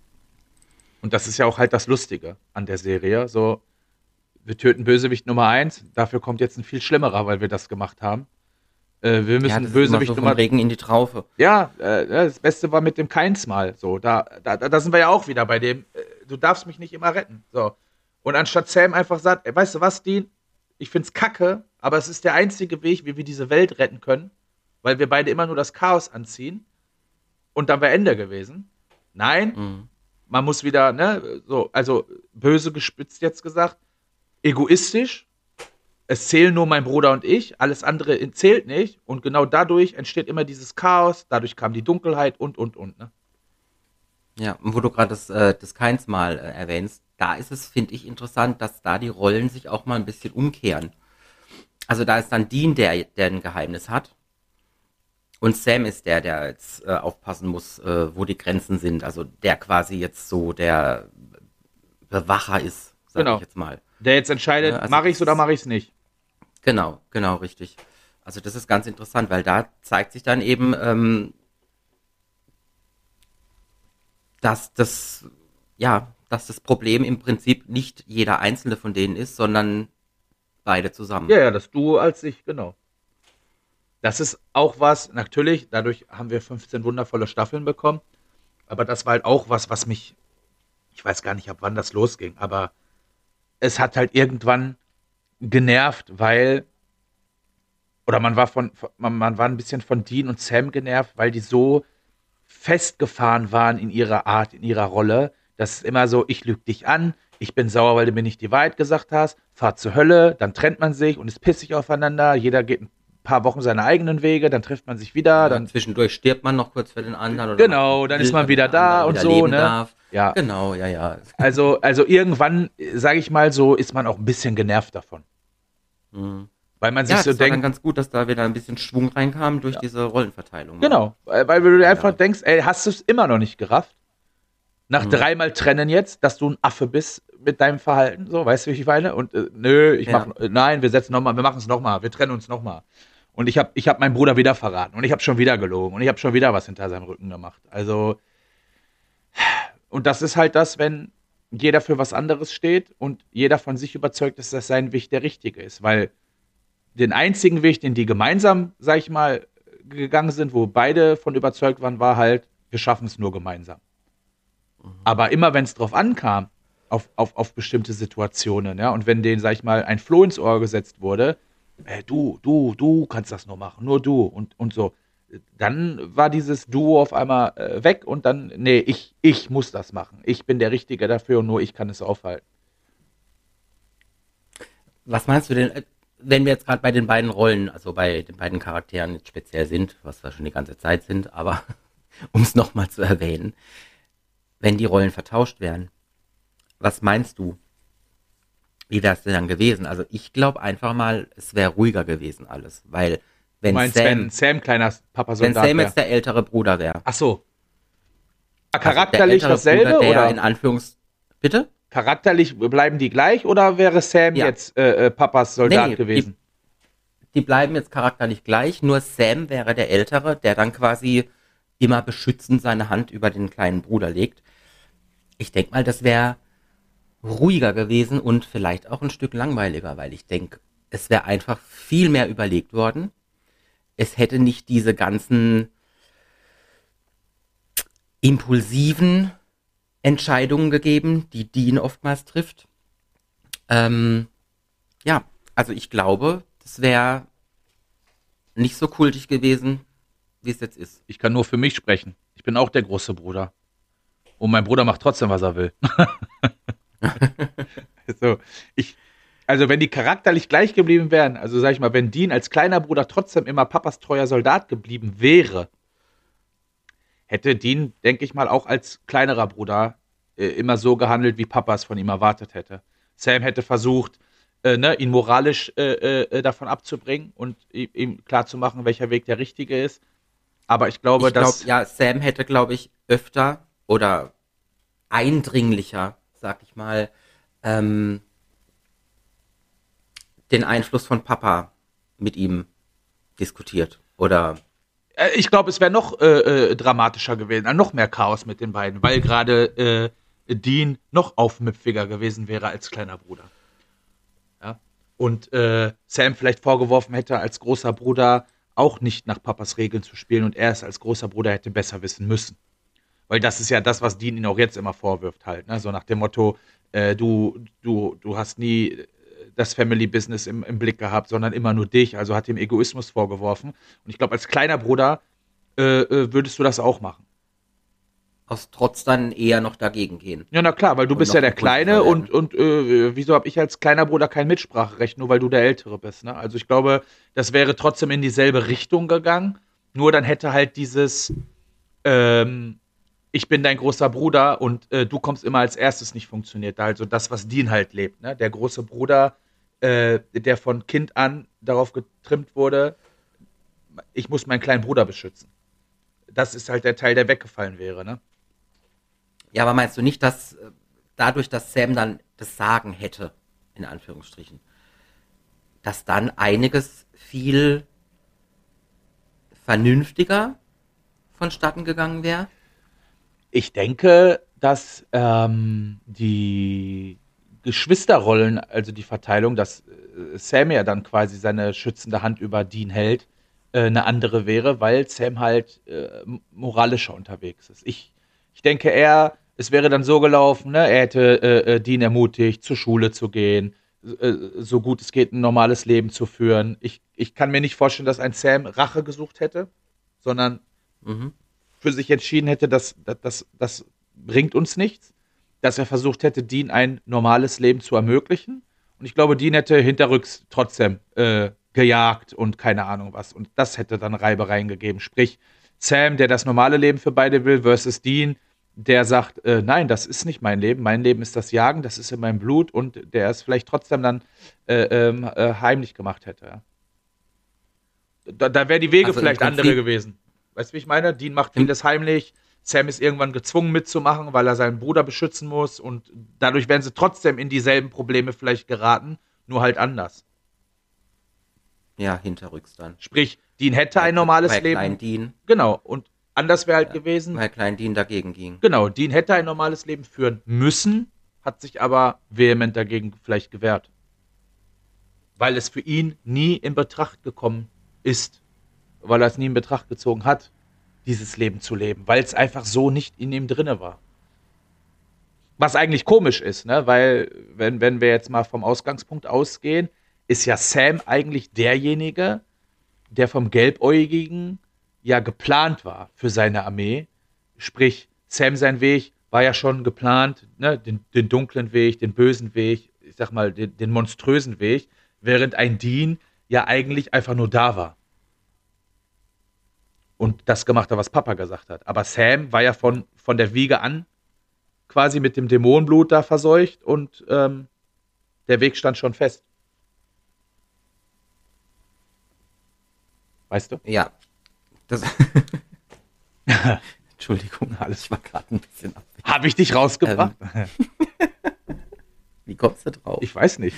Speaker 2: Und das ist ja auch halt das Lustige an der Serie. So, wir töten Bösewicht Nummer eins, dafür kommt jetzt ein viel schlimmerer, weil wir das gemacht haben. Wir
Speaker 1: Ja,
Speaker 2: müssen
Speaker 1: das ist immer so
Speaker 2: Bösewicht
Speaker 1: vom
Speaker 2: Nummer.
Speaker 1: Regen in die Traufe.
Speaker 2: Ja, das Beste war mit dem Keinsmal. So, da sind wir ja auch wieder bei dem, du darfst mich nicht immer retten. So. Und anstatt Sam einfach sagt, ey, weißt du was, Dean? Ich find's kacke, aber es ist der einzige Weg, wie wir diese Welt retten können, weil wir beide immer nur das Chaos anziehen und dann wäre Ende gewesen. Nein,
Speaker 1: Mhm.
Speaker 2: man muss wieder, ne, so, also böse gespitzt jetzt gesagt, egoistisch. Es zählen nur mein Bruder und ich, alles andere zählt nicht. Und genau dadurch entsteht immer dieses Chaos, dadurch kam die Dunkelheit und. Ne?
Speaker 1: Ja, und wo du gerade das Keins mal erwähnst, da ist es, finde ich, interessant, dass da die Rollen sich auch mal ein bisschen umkehren. Also da ist dann Dean, der ein Geheimnis hat. Und Sam ist der jetzt aufpassen muss, wo die Grenzen sind. Also der quasi jetzt so der Bewacher ist, sag ich
Speaker 2: Genau.
Speaker 1: jetzt mal.
Speaker 2: Der jetzt
Speaker 1: Ne?
Speaker 2: entscheidet,
Speaker 1: Also
Speaker 2: mache ich's
Speaker 1: das
Speaker 2: oder
Speaker 1: ist,
Speaker 2: mache ich's nicht.
Speaker 1: genau, richtig. Also das ist ganz interessant, weil da zeigt sich dann eben, dass das, ja, dass das Problem im Prinzip nicht jeder einzelne von denen ist, sondern beide zusammen.
Speaker 2: Ja, ja, das Du als ich, genau. Das ist auch was, natürlich, dadurch haben wir 15 wundervolle Staffeln bekommen. Aber das war halt auch was, was mich, ich weiß gar nicht, ab wann das losging, aber es hat halt irgendwann genervt, weil, oder man war ein bisschen von Dean und Sam genervt, weil die so festgefahren waren in ihrer Art, in ihrer Rolle. Das ist immer so, ich lüge dich an, ich bin sauer, weil du mir nicht die Wahrheit gesagt hast, fahr zur Hölle, dann trennt man sich und ist pissig aufeinander, jeder geht paar Wochen seine eigenen Wege, dann trifft man sich wieder,
Speaker 1: Ja,
Speaker 2: dann
Speaker 1: zwischendurch stirbt man noch kurz für den anderen oder macht
Speaker 2: genau,
Speaker 1: ein
Speaker 2: dann ist
Speaker 1: Bild,
Speaker 2: man
Speaker 1: damit
Speaker 2: wieder
Speaker 1: der
Speaker 2: da
Speaker 1: andere
Speaker 2: und
Speaker 1: wieder
Speaker 2: so,
Speaker 1: leben
Speaker 2: ne?
Speaker 1: darf.
Speaker 2: Ja,
Speaker 1: Genau, ja, ja.
Speaker 2: also irgendwann, sage ich mal so, ist man auch ein bisschen genervt davon,
Speaker 1: Mhm.
Speaker 2: weil man sich
Speaker 1: Ja,
Speaker 2: so
Speaker 1: das war dann
Speaker 2: denkt,
Speaker 1: ganz gut, dass da wieder ein bisschen Schwung reinkam durch
Speaker 2: ja,
Speaker 1: diese Rollenverteilung mal.
Speaker 2: genau, weil du dir einfach
Speaker 1: Ja.
Speaker 2: denkst, ey, hast du es immer noch nicht gerafft? Nach
Speaker 1: Mhm.
Speaker 2: dreimal Trennen jetzt, dass du ein Affe bist mit deinem Verhalten, so, weißt du, wie ich meine? Und nö,
Speaker 1: Ja.
Speaker 2: nein, wir machen es nochmal, wir trennen uns nochmal. Und ich hab meinen Bruder wieder verraten und ich habe schon wieder gelogen und ich habe schon wieder was hinter seinem Rücken gemacht. Also, und das ist halt das, wenn jeder für was anderes steht und jeder von sich überzeugt ist, dass sein Weg der richtige ist. Weil den einzigen Weg, den die gemeinsam, sag ich mal, gegangen sind, wo beide von überzeugt waren, war halt, wir schaffen es nur gemeinsam.
Speaker 1: Mhm.
Speaker 2: Aber immer wenn es drauf ankam, auf bestimmte Situationen, ja, und wenn denen, sag ich mal, ein Floh ins Ohr gesetzt wurde, du kannst das nur machen, nur du und so, dann war dieses Duo auf einmal weg und dann, nee, ich muss das machen. Ich bin der Richtige dafür und nur ich kann es aufhalten.
Speaker 1: Was meinst du denn, wenn wir jetzt gerade bei den beiden Rollen, also bei den beiden Charakteren jetzt speziell sind, was wir schon die ganze Zeit sind, aber um es nochmal zu erwähnen, wenn die Rollen vertauscht wären, was meinst du? Wie wäre es denn dann gewesen? Also ich glaube einfach mal, es wäre ruhiger gewesen alles, weil
Speaker 2: Du
Speaker 1: wenn
Speaker 2: meinst, wenn
Speaker 1: Sam,
Speaker 2: Sam kleiner
Speaker 1: wenn
Speaker 2: Papa-Soldat
Speaker 1: Sam
Speaker 2: wäre?
Speaker 1: jetzt der ältere Bruder wäre,
Speaker 2: Ach so.
Speaker 1: also der
Speaker 2: Charakterlich
Speaker 1: ältere Bruder,
Speaker 2: dasselbe
Speaker 1: der in
Speaker 2: oder?
Speaker 1: Anführungs... Bitte?
Speaker 2: Charakterlich bleiben die gleich oder wäre Sam
Speaker 1: Ja.
Speaker 2: jetzt Papas
Speaker 1: Nee,
Speaker 2: Soldat
Speaker 1: nee,
Speaker 2: gewesen?
Speaker 1: die bleiben jetzt charakterlich gleich, nur Sam wäre der Ältere, der dann quasi immer beschützend seine Hand über den kleinen Bruder legt. Ich denke mal, das wäre ruhiger gewesen und vielleicht auch ein Stück langweiliger, weil ich denke, es wäre einfach viel mehr überlegt worden. Es hätte nicht diese ganzen impulsiven Entscheidungen gegeben, die Dean oftmals trifft. Ähm, ja, also ich glaube, das wäre nicht so kultig gewesen, wie es jetzt ist.
Speaker 2: Ich kann nur für mich sprechen. Ich bin auch der große Bruder. Und mein Bruder macht trotzdem, was er will. Also, ich, also wenn die charakterlich gleich geblieben wären, also sag ich mal, wenn Dean als kleiner Bruder trotzdem immer Papas treuer Soldat geblieben wäre, hätte Dean, denke ich mal, auch als kleinerer Bruder immer so gehandelt, wie Papa es von ihm erwartet hätte. Sam hätte versucht, ne, ihn moralisch davon abzubringen und ihm klarzumachen, welcher Weg der richtige ist. Aber ich glaube,
Speaker 1: Ich glaube,
Speaker 2: dass
Speaker 1: ja, Sam hätte, glaube ich, öfter oder eindringlicher, sag ich mal, ähm, den Einfluss von Papa mit ihm diskutiert. Oder,
Speaker 2: ich glaube, es wäre noch dramatischer gewesen, noch mehr Chaos mit den beiden, weil gerade Dean noch aufmüpfiger gewesen wäre als kleiner Bruder. Ja? Und Sam vielleicht vorgeworfen hätte, als großer Bruder auch nicht nach Papas Regeln zu spielen und er es als großer Bruder hätte besser wissen müssen. Weil das ist ja das, was Dean ihn auch jetzt immer vorwirft halt. Ne? So nach dem Motto, du hast nie das Family Business im Blick gehabt, sondern immer nur dich. Also hat ihm Egoismus vorgeworfen. Und ich glaube, als kleiner Bruder würdest du das auch machen.
Speaker 1: aus Trotz dann eher noch dagegen gehen
Speaker 2: Ja, na klar, weil du
Speaker 1: und
Speaker 2: bist ja
Speaker 1: noch
Speaker 2: der
Speaker 1: impulsiver
Speaker 2: Kleine
Speaker 1: werden.
Speaker 2: und wieso habe ich als kleiner Bruder kein Mitspracherecht, nur weil du der Ältere bist, ne? Also ich glaube, das wäre trotzdem in dieselbe Richtung gegangen, nur dann hätte halt dieses ähm, ich bin dein großer Bruder und du kommst immer als erstes nicht funktioniert. Also das, was Dean halt lebt, ne? Der große Bruder, der von Kind an darauf getrimmt wurde, ich muss meinen kleinen Bruder beschützen. Das ist halt der Teil, der weggefallen wäre, ne?
Speaker 1: Ja, aber meinst du nicht, dass dadurch, dass Sam dann das Sagen hätte, in Anführungsstrichen, dass dann einiges viel vernünftiger vonstatten gegangen wäre?
Speaker 2: Ich denke, dass die Geschwisterrollen, also die Verteilung, dass Sam ja dann quasi seine schützende Hand über Dean hält, eine andere wäre, weil Sam halt moralischer unterwegs ist. Ich denke eher, es wäre dann so gelaufen, ne? Er hätte Dean ermutigt, zur Schule zu gehen, so gut es geht, ein normales Leben zu führen. Ich kann mir nicht vorstellen, dass ein Sam Rache gesucht hätte, sondern
Speaker 1: Mhm.
Speaker 2: für sich entschieden hätte, das bringt uns nichts, dass er versucht hätte, Dean ein normales Leben zu ermöglichen. Und ich glaube, Dean hätte hinterrücks trotzdem gejagt und keine Ahnung was. Und das hätte dann Reibereien gegeben. Sprich, Sam, der das normale Leben für beide will, versus Dean, der sagt, nein, das ist nicht mein Leben. Mein Leben ist das Jagen, das ist in meinem Blut und der es vielleicht trotzdem dann heimlich gemacht hätte. Ja. Da wären die Wege
Speaker 1: Also im
Speaker 2: vielleicht andere
Speaker 1: Prinzip,
Speaker 2: gewesen. Weißt du, wie ich meine? Dean macht
Speaker 1: im,
Speaker 2: vieles heimlich. Sam ist irgendwann gezwungen mitzumachen, weil er seinen Bruder beschützen muss. Und dadurch wären sie trotzdem in dieselben Probleme vielleicht geraten, nur halt anders.
Speaker 1: ja, hinterrücks dann.
Speaker 2: Sprich, Dean hätte ein normales
Speaker 1: Weil Klein
Speaker 2: Leben.
Speaker 1: Dean,
Speaker 2: Genau. Und anders wäre halt
Speaker 1: ja,
Speaker 2: gewesen.
Speaker 1: weil Klein Dean dagegen ging.
Speaker 2: Genau, Dean hätte ein normales Leben führen müssen, hat sich aber vehement dagegen vielleicht gewehrt. Weil es für ihn nie in Betracht gekommen ist. Weil er es nie in Betracht gezogen hat, dieses Leben zu leben. Weil es einfach so nicht in ihm drinne war. Was eigentlich komisch ist, ne? Weil, wenn wir jetzt mal vom Ausgangspunkt ausgehen, ist ja Sam eigentlich derjenige, der vom Gelbäugigen ja geplant war für seine Armee. Sprich, Sam sein Weg war ja schon geplant, ne? Den dunklen Weg, den bösen Weg, ich sag mal, den monströsen Weg, während ein Dean ja eigentlich einfach nur da war und das gemacht hat, was Papa gesagt hat. Aber Sam war ja von der Wiege an quasi mit dem Dämonenblut da verseucht und der Weg stand schon fest. Weißt du?
Speaker 1: Ja, das. Entschuldigung, alles, ich war gerade ein bisschen ab.
Speaker 2: Habe ich dich rausgebracht?
Speaker 1: Wie kommst du drauf?
Speaker 2: Ich weiß nicht.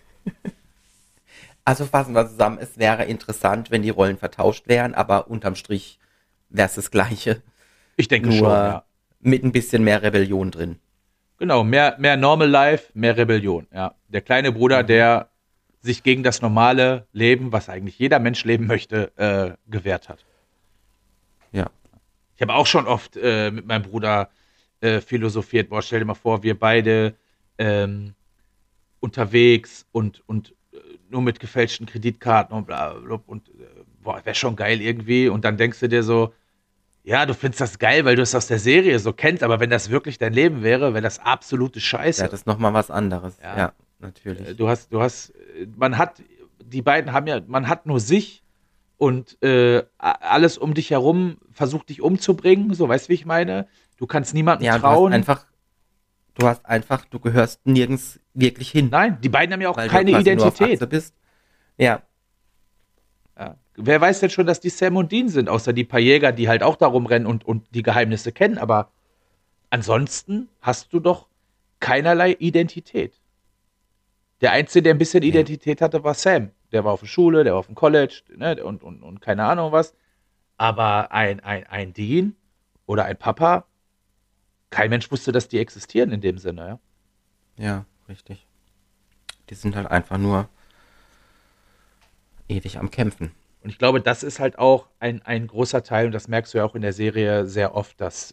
Speaker 1: Also fassen wir zusammen, es wäre interessant, wenn die Rollen vertauscht wären, aber unterm Strich wäre es das Gleiche.
Speaker 2: Ich denke
Speaker 1: Nur
Speaker 2: schon, ja.
Speaker 1: mit ein bisschen mehr Rebellion drin.
Speaker 2: Genau, mehr Normal Life, mehr Rebellion. Ja. Der kleine Bruder, der sich gegen das normale Leben, was eigentlich jeder Mensch leben möchte, gewehrt hat.
Speaker 1: Ja.
Speaker 2: Ich habe auch schon oft mit meinem Bruder philosophiert. Boah, stell dir mal vor, wir beide unterwegs und nur mit gefälschten Kreditkarten und bla bla und boah, wäre schon geil irgendwie. Und dann denkst du dir so, ja, du findest das geil, weil du es aus der Serie so kennst, aber wenn das wirklich dein Leben wäre, wäre das absolute Scheiße.
Speaker 1: Ja, das ist nochmal was anderes.
Speaker 2: Ja.
Speaker 1: Ja, natürlich.
Speaker 2: Die beiden haben ja, man hat nur sich und alles um dich herum versucht dich umzubringen, so, weißt du, wie ich meine? Du kannst niemandem
Speaker 1: Ja,
Speaker 2: trauen.
Speaker 1: du gehörst nirgends wirklich hin,
Speaker 2: Nein, die beiden haben ja auch
Speaker 1: weil
Speaker 2: keine
Speaker 1: du quasi nur auf
Speaker 2: Identität.
Speaker 1: Achse bist. Ja,
Speaker 2: Ja. Wer weiß denn schon, dass die Sam und Dean sind, außer die paar Jäger, die halt auch darum rennen und die Geheimnisse kennen, aber ansonsten hast du doch keinerlei Identität. Der Einzige, der ein bisschen
Speaker 1: nee.
Speaker 2: Identität hatte, war Sam. Der war auf der Schule, der war auf dem College, ne, und keine Ahnung was. Aber ein Dean oder ein Papa, kein Mensch wusste, dass die existieren in dem Sinne. Ja?
Speaker 1: Ja, richtig. Die sind halt einfach nur ewig am Kämpfen.
Speaker 2: Und ich glaube, das ist halt auch ein großer Teil, und das merkst du ja auch in der Serie sehr oft, dass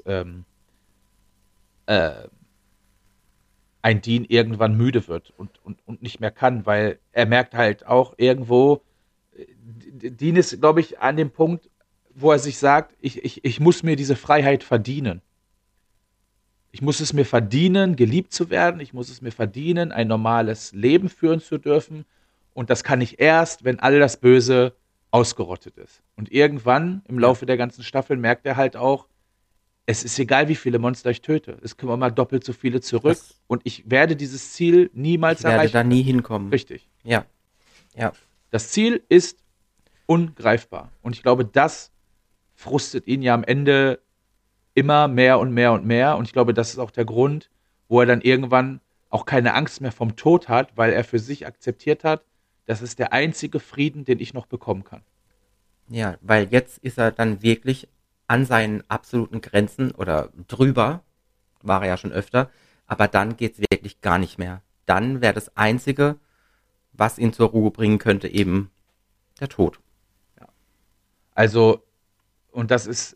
Speaker 2: äh, ein Dean irgendwann müde wird und nicht mehr kann, weil er merkt halt auch irgendwo, Dean ist, glaube ich, an dem Punkt, wo er sich sagt, ich muss mir diese Freiheit verdienen. Ich muss es mir verdienen, geliebt zu werden. Ich muss es mir verdienen, ein normales Leben führen zu dürfen. Und das kann ich erst, wenn all das Böse ausgerottet ist. Und irgendwann im
Speaker 1: Ja.
Speaker 2: Laufe der ganzen Staffel merkt er halt auch, es ist egal, wie viele Monster ich töte. Es kommen immer doppelt so viele zurück.
Speaker 1: Das,
Speaker 2: Und ich werde dieses Ziel niemals
Speaker 1: ich werde
Speaker 2: erreichen
Speaker 1: da nie
Speaker 2: können.
Speaker 1: hinkommen.
Speaker 2: Richtig.
Speaker 1: Ja, ja,
Speaker 2: Das Ziel ist ungreifbar. Und ich glaube, das frustet ihn ja am Ende immer mehr und mehr und mehr. Und ich glaube, das ist auch der Grund, wo er dann irgendwann auch keine Angst mehr vom Tod hat, weil er für sich akzeptiert hat, das ist der einzige Frieden, den ich noch bekommen kann.
Speaker 1: ja, weil jetzt ist er dann wirklich an seinen absoluten Grenzen oder drüber, war er ja schon öfter, aber dann geht's wirklich gar nicht mehr. Dann wäre das Einzige, was ihn zur Ruhe bringen könnte, eben der Tod.
Speaker 2: Also, und das ist,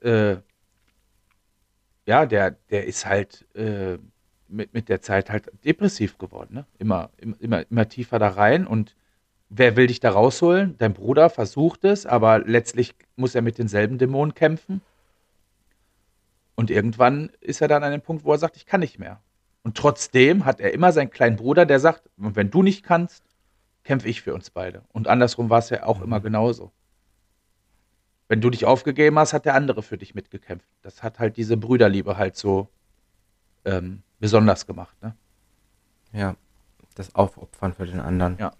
Speaker 2: ja, der ist halt mit der Zeit halt depressiv geworden, ne? Immer tiefer da rein. Und wer will dich da rausholen? Dein Bruder versucht es, aber letztlich muss er mit denselben Dämonen kämpfen. Und irgendwann ist er dann an dem Punkt, wo er sagt, ich kann nicht mehr. Und trotzdem hat er immer seinen kleinen Bruder, der sagt, wenn du nicht kannst, kämpfe ich für uns beide. Und andersrum war es ja auch immer
Speaker 1: Mhm.
Speaker 2: genauso. Wenn du dich aufgegeben hast, hat der andere für dich mitgekämpft. Das hat halt diese Brüderliebe halt so besonders gemacht. Ne?
Speaker 1: Ja, das Aufopfern für den anderen.
Speaker 2: Ja.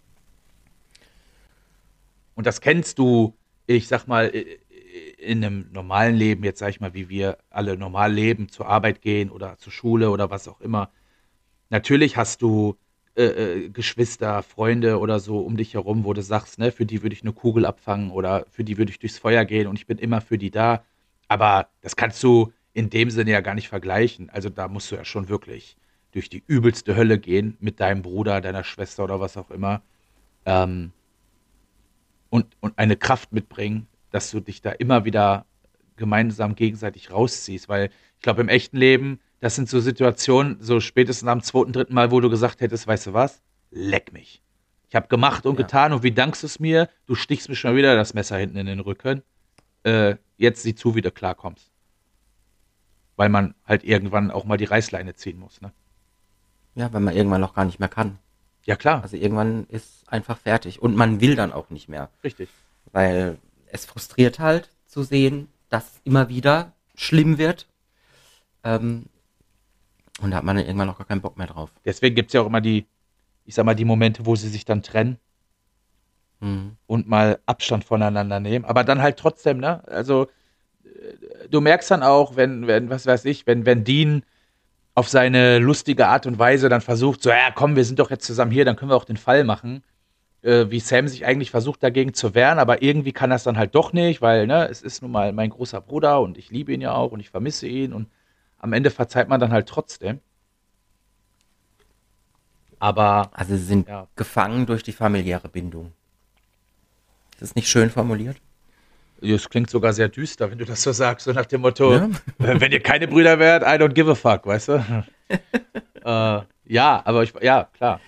Speaker 2: Und das kennst du, ich sag mal, in einem normalen Leben, jetzt sag ich mal, wie wir alle normal leben, zur Arbeit gehen oder zur Schule oder was auch immer. Natürlich hast du Geschwister, Freunde oder so um dich herum, wo du sagst, ne, für die würde ich eine Kugel abfangen oder für die würde ich durchs Feuer gehen und ich bin immer für die da. Aber das kannst du in dem Sinne ja gar nicht vergleichen. Also da musst du ja schon wirklich durch die übelste Hölle gehen mit deinem Bruder, deiner Schwester oder was auch immer. Ähm, und eine Kraft mitbringen, dass du dich da immer wieder gemeinsam gegenseitig rausziehst. Weil ich glaube, im echten Leben, das sind so Situationen, so spätestens am zweiten, dritten Mal, wo du gesagt hättest, weißt du was? Leck mich. Ich habe gemacht und
Speaker 1: Ja.
Speaker 2: getan und wie dankst du es mir? Du stichst mir schon wieder das Messer hinten in den Rücken. Jetzt sieh zu, wie du klarkommst. Weil man halt irgendwann auch mal die Reißleine ziehen muss. Ne?
Speaker 1: Ja, wenn man irgendwann auch gar nicht mehr kann.
Speaker 2: Ja, klar.
Speaker 1: Also irgendwann ist einfach fertig. Und man will dann auch nicht mehr.
Speaker 2: Richtig.
Speaker 1: Weil es frustriert halt zu sehen, dass es immer wieder schlimm wird. Ähm, und da hat man dann irgendwann auch gar keinen Bock mehr drauf.
Speaker 2: Deswegen gibt es ja auch immer die, ich sag mal, die Momente, wo sie sich dann trennen
Speaker 1: Mhm.
Speaker 2: und mal Abstand voneinander nehmen. Aber dann halt trotzdem, ne? Also du merkst dann auch, wenn, was weiß ich, wenn Dean auf seine lustige Art und Weise dann versucht, so, ja, komm, wir sind doch jetzt zusammen hier, dann können wir auch den Fall machen, wie Sam sich eigentlich versucht, dagegen zu wehren, aber irgendwie kann das dann halt doch nicht, weil, ne, es ist nun mal mein großer Bruder und ich liebe ihn ja auch und ich vermisse ihn und am Ende verzeiht man dann halt trotzdem. Aber,
Speaker 1: Also sie sind
Speaker 2: ja,
Speaker 1: gefangen durch die familiäre Bindung. Ist das nicht schön formuliert?
Speaker 2: es klingt sogar sehr düster, wenn du das so sagst, so nach dem Motto,
Speaker 1: Ne?
Speaker 2: wenn ihr keine Brüder wärt, I don't give a fuck, weißt du? Ja, aber ja, klar.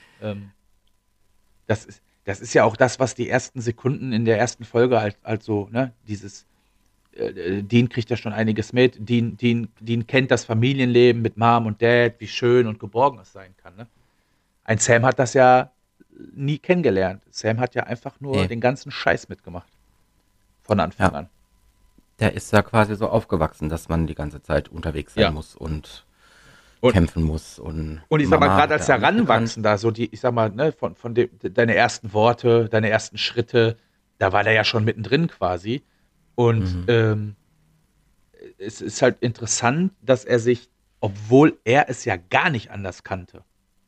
Speaker 2: Das ist ja auch das, was die ersten Sekunden in der ersten Folge halt so, ne, dieses, Dean kriegt ja schon einiges mit. Dean kennt das Familienleben mit Mom und Dad, wie schön und geborgen es sein kann, ne? Ein Sam hat das ja nie kennengelernt. Sam hat ja einfach nur
Speaker 1: Nee.
Speaker 2: den ganzen Scheiß mitgemacht. Von Anfang
Speaker 1: Ja.
Speaker 2: an.
Speaker 1: Der ist ja quasi so aufgewachsen, dass man die ganze Zeit unterwegs sein
Speaker 2: Ja.
Speaker 1: muss und
Speaker 2: Und,
Speaker 1: kämpfen muss. Und
Speaker 2: und ich sag mal,
Speaker 1: Mama
Speaker 2: gerade
Speaker 1: hat
Speaker 2: als
Speaker 1: ja auch nicht gekannt.
Speaker 2: Heranwachsender, so die, ich sag mal, ne, von dem, deine ersten Worte, deine ersten Schritte, da war der ja schon mittendrin quasi. Und
Speaker 1: Mhm.
Speaker 2: es ist halt interessant, dass er sich, obwohl er es ja gar nicht anders kannte,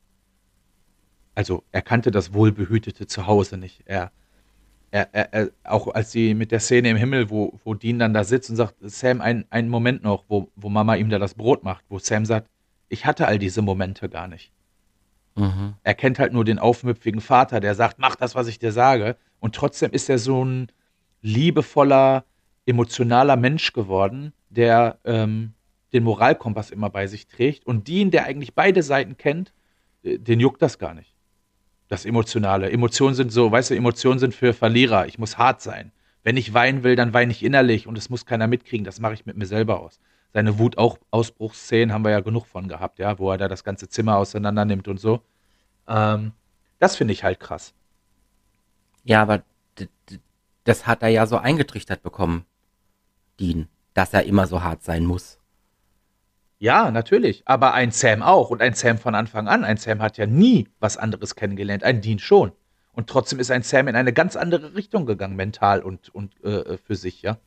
Speaker 2: also er kannte das wohlbehütete Zuhause nicht. Auch als sie mit der Szene im Himmel, wo Dean dann da sitzt und sagt, Sam, einen Moment noch, wo Mama ihm da das Brot macht, wo Sam sagt, ich hatte all diese Momente gar nicht.
Speaker 1: Mhm.
Speaker 2: Er kennt halt nur den aufmüpfigen Vater, der sagt, mach das, was ich dir sage. Und trotzdem ist er so ein liebevoller, emotionaler Mensch geworden, der den Moralkompass immer bei sich trägt. Und Dean, der eigentlich beide Seiten kennt, den juckt das gar nicht. Das Emotionale. Emotionen sind so, weißt du, Emotionen sind für Verlierer. Ich muss hart sein. Wenn ich weinen will, dann weine ich innerlich und es muss keiner mitkriegen. Das mache ich mit mir selber aus. Seine Wutausbruchsszenen haben wir ja genug von gehabt, ja, wo er da das ganze Zimmer auseinander nimmt und so. Ähm, Das finde ich halt krass.
Speaker 1: Ja, aber das hat er ja so eingetrichtert bekommen, Dean, dass er immer so hart sein muss.
Speaker 2: Ja, natürlich. Aber ein Sam auch. Und ein Sam von Anfang an. Ein Sam hat ja nie was anderes kennengelernt. Ein Dean schon. Und trotzdem ist ein Sam in eine ganz andere Richtung gegangen, mental und für sich, ja.